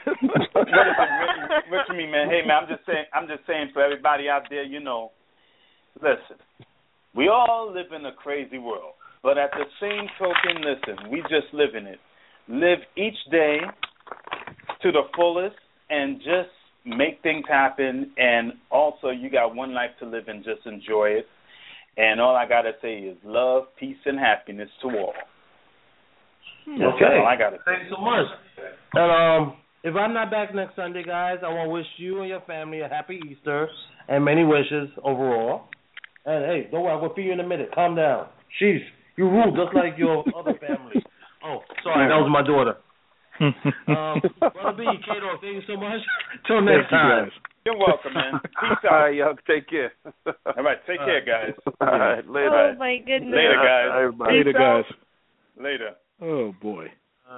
Speaker 6: What you mean, man? Hey, man, I'm just saying for everybody out there, listen, we all live in a crazy world, but at the same token, listen, we just live in it. Live each day to the fullest and just make things happen, and also you got one life to live and just enjoy it. And all I gotta say is love, peace, and happiness to all.
Speaker 2: Okay.
Speaker 6: That's all I gotta say.
Speaker 2: Thanks so much. And if I'm not back next Sunday, guys, I want to wish you and your family a happy Easter and many wishes overall. And hey, don't worry, we'll feed you in a minute. Calm down. Jeez, you rude just like your other family. Oh, sorry, that was my daughter. Brother B, Kato, thank you so much. Till next time.
Speaker 6: You're welcome, man. Peace out.
Speaker 5: All right, y'all. Take care.
Speaker 6: All right, take care, guys.
Speaker 5: All right, later.
Speaker 4: Oh my goodness.
Speaker 6: Later, guys.
Speaker 5: Everybody.
Speaker 3: Later, guys.
Speaker 6: Later.
Speaker 3: Oh boy.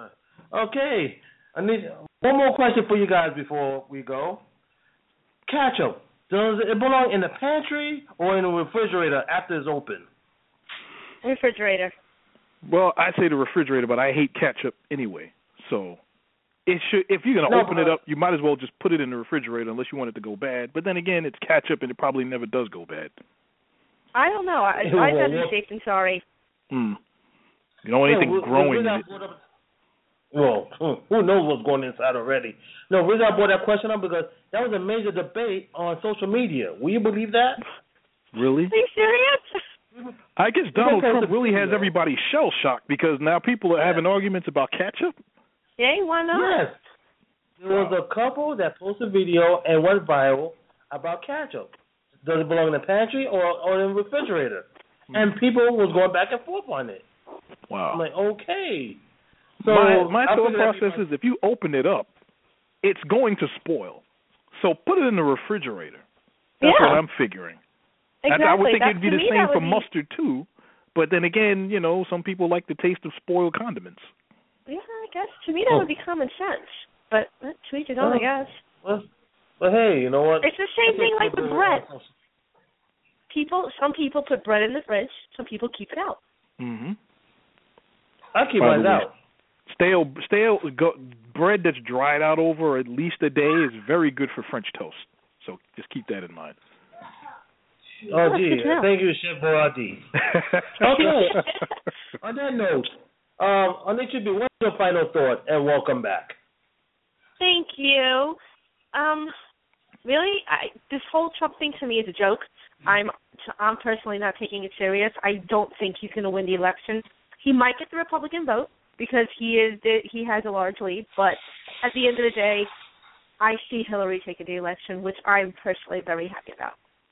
Speaker 2: Okay, I need one more question for you guys before we go. Ketchup, does it belong in the pantry or in the refrigerator after it's open?
Speaker 4: Refrigerator.
Speaker 3: Well, I say the refrigerator, but I hate ketchup anyway. So it should. If you're gonna open it up, you might as well just put it in the refrigerator unless you want it to go bad. But then again, it's ketchup, and it probably never does go bad.
Speaker 4: I don't know. I've had a safe and sorry.
Speaker 3: You don't want anything growing in it.
Speaker 2: Well, who knows what's going inside already? No, the reason I brought that question up because that was a major debate on social media. Will you believe that?
Speaker 3: Really?
Speaker 4: Are you serious?
Speaker 3: I guess Donald Trump really has everybody shell shocked because now people are having arguments about ketchup.
Speaker 4: Yeah, why not?
Speaker 2: Yes. There was a couple that posted a video and went viral about ketchup. Does it belong in the pantry or in the refrigerator? And people was going back and forth on it.
Speaker 3: Wow.
Speaker 2: I'm like, okay. So
Speaker 3: my thought process is if you open it up, it's going to spoil. So put it in the refrigerator. That's what I'm figuring.
Speaker 4: Exactly.
Speaker 3: I would think it'd be the same for
Speaker 4: be...
Speaker 3: mustard too. But then again, you know, some people like the taste of spoiled condiments.
Speaker 4: Yeah, I guess to me that would be common sense. But to each his own, I guess.
Speaker 2: But hey, you know what?
Speaker 4: It's the same thing like with bread. Some people put bread in the fridge. Some people keep it out.
Speaker 3: Mm-hmm.
Speaker 2: I keep mine out.
Speaker 3: Stale bread that's dried out over at least a day is very good for French toast. So just keep that in mind.
Speaker 2: Oh, gee. Thank you, Chef Boyardee. Okay. On that note, Anitra B, what's your final thought? And welcome back.
Speaker 4: Thank you. Really, this whole Trump thing to me is a joke. I'm personally not taking it serious. I don't think he's going to win the election. He might get the Republican vote because he has a large lead. But at the end of the day, I see Hillary taking the election, which I'm personally very happy about.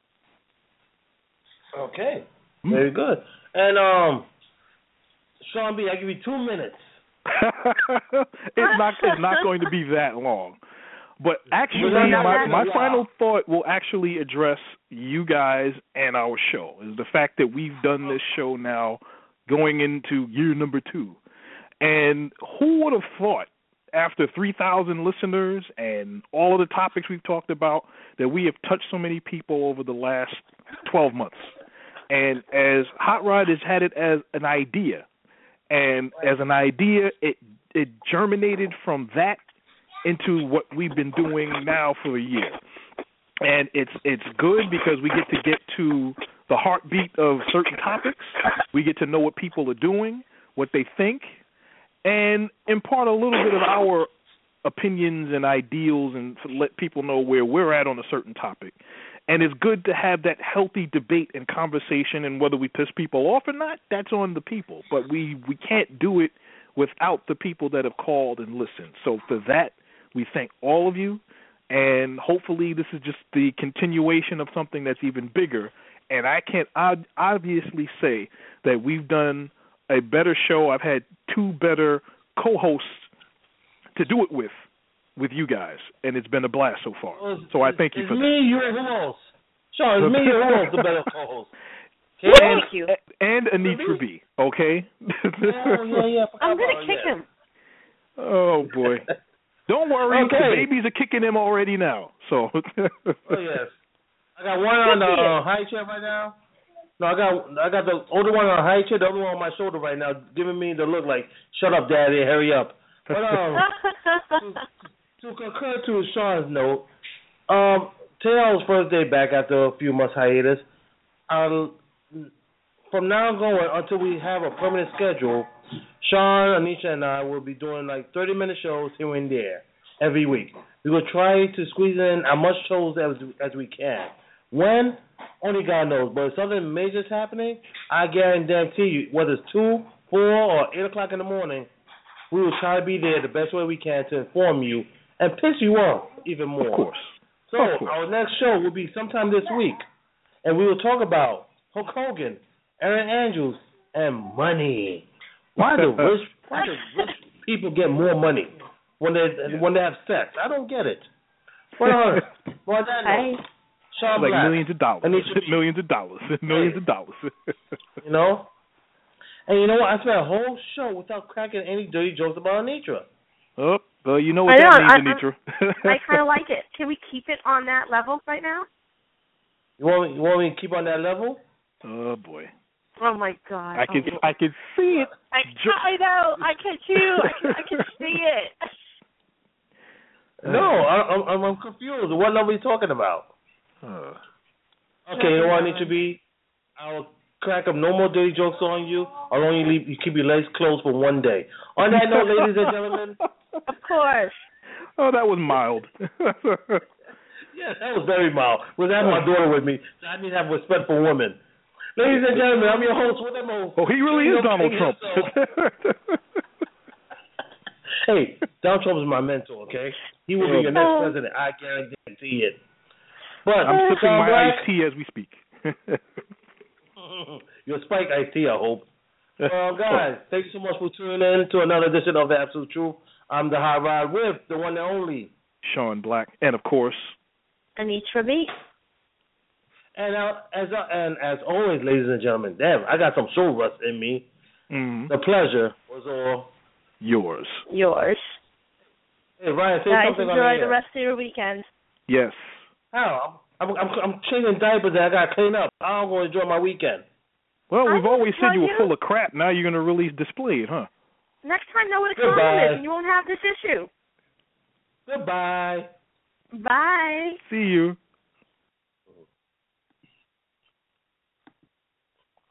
Speaker 2: Okay, very good. And Sean B, I give you 2 minutes.
Speaker 3: It's not going to be that long. But actually, my final thought will actually address you guys and our show, is the fact that we've done this show now going into year number 2. And who would have thought, after 3,000 listeners and all of the topics we've talked about, that we have touched so many people over the last 12 months? And as Hot Rod has had it as an idea, and as an idea, it germinated from that into what we've been doing now for a year. And it's good because we get to the heartbeat of certain topics. We get to know what people are doing, what they think, and impart a little bit of our opinions and ideals and let people know where we're at on a certain topic. And it's good to have that healthy debate and conversation, and whether we piss people off or not, that's on the people. But we can't do it without the people that have called and listened. So for that, we thank all of you, and hopefully this is just the continuation of something that's even bigger. And I can't obviously say that we've done a better show. I've had 2 better co-hosts to do it with you guys, and it's been a blast so far. So I thank you for that.
Speaker 2: It's me, you, and who else? Sean, it's me, and who else the better co-host?
Speaker 4: Thank you.
Speaker 3: And Anitra B, okay?
Speaker 2: Yeah.
Speaker 4: I'm going to kick him.
Speaker 3: Oh, boy. Don't worry,
Speaker 2: okay.
Speaker 3: The babies are kicking him already now. So.
Speaker 2: Oh, yes. I got one on the high chair right now. No, I got the older one on the high chair, the other one on my shoulder right now, giving me the look like, shut up, Daddy, hurry up. But to concur to Sean's note, Taylor's first day back after a few months hiatus. From now going until we have a permanent schedule, Sean, Anisha, and I will be doing like 30-minute shows here and there. every week. We will try to squeeze in as much shows as we can. When? Only God knows. But if something major is happening, I guarantee you, whether it's 2, 4, or 8 o'clock in the morning, we will try to be there the best way we can to inform you and piss you off even more.
Speaker 3: Of course.
Speaker 2: So our next show will be sometime this week, and we will talk about Hulk Hogan, Aaron Andrews, and money. Why do rich people get more money when they have sex? I don't get it. But Sean
Speaker 3: like
Speaker 2: Black,
Speaker 3: millions of dollars, millions of dollars.
Speaker 2: You know. And you know what? I spent a whole show without cracking any dirty jokes about Anitra.
Speaker 3: Oh, well, you know what that means, Anitra.
Speaker 4: I kind of like it. Can we keep it on that level right now?
Speaker 2: You want me to keep on that level?
Speaker 3: Oh boy.
Speaker 4: Oh my God.
Speaker 3: I can see it.
Speaker 4: I know. I can too. I can see it.
Speaker 2: No, I'm confused. What level are you talking about? Okay, you know what I need to be? I'll crack up no more dirty jokes on you. I'll only you keep your legs closed for one day. On that note, ladies and gentlemen.
Speaker 4: Of course.
Speaker 3: Oh, that was mild.
Speaker 2: Yes, that was very mild. Because I have my daughter with me, so I need to have respect for women. Ladies and gentlemen, I'm your host. What am I?
Speaker 3: Oh, he really is Donald Trump.
Speaker 2: Hey, Donald Trump is my mentor, okay? He will be your next president. I guarantee it. But
Speaker 3: I'm sipping my iced tea as we speak.
Speaker 2: Your spike iced tea, I hope. Guys, thank you so much for tuning in to another edition of The Absolute Truth. I'm the High Ride with the one and only
Speaker 3: Sean Black, and of course,
Speaker 4: Anitra B.
Speaker 2: And as always, ladies and gentlemen, damn, I got some show rust in me.
Speaker 3: Mm-hmm.
Speaker 2: The pleasure was all
Speaker 3: yours.
Speaker 2: Hey, Ryan, say
Speaker 4: guys,
Speaker 2: something on
Speaker 4: enjoy the rest of your weekend.
Speaker 3: Yes.
Speaker 2: How? I'm changing diapers that I got to clean up. I'm going to enjoy my weekend.
Speaker 3: Well, we've always said you were full of crap. Now you're going to really display it, huh?
Speaker 4: Next time, know what a condom is, and you won't have this issue.
Speaker 2: Goodbye.
Speaker 4: Bye.
Speaker 3: See you.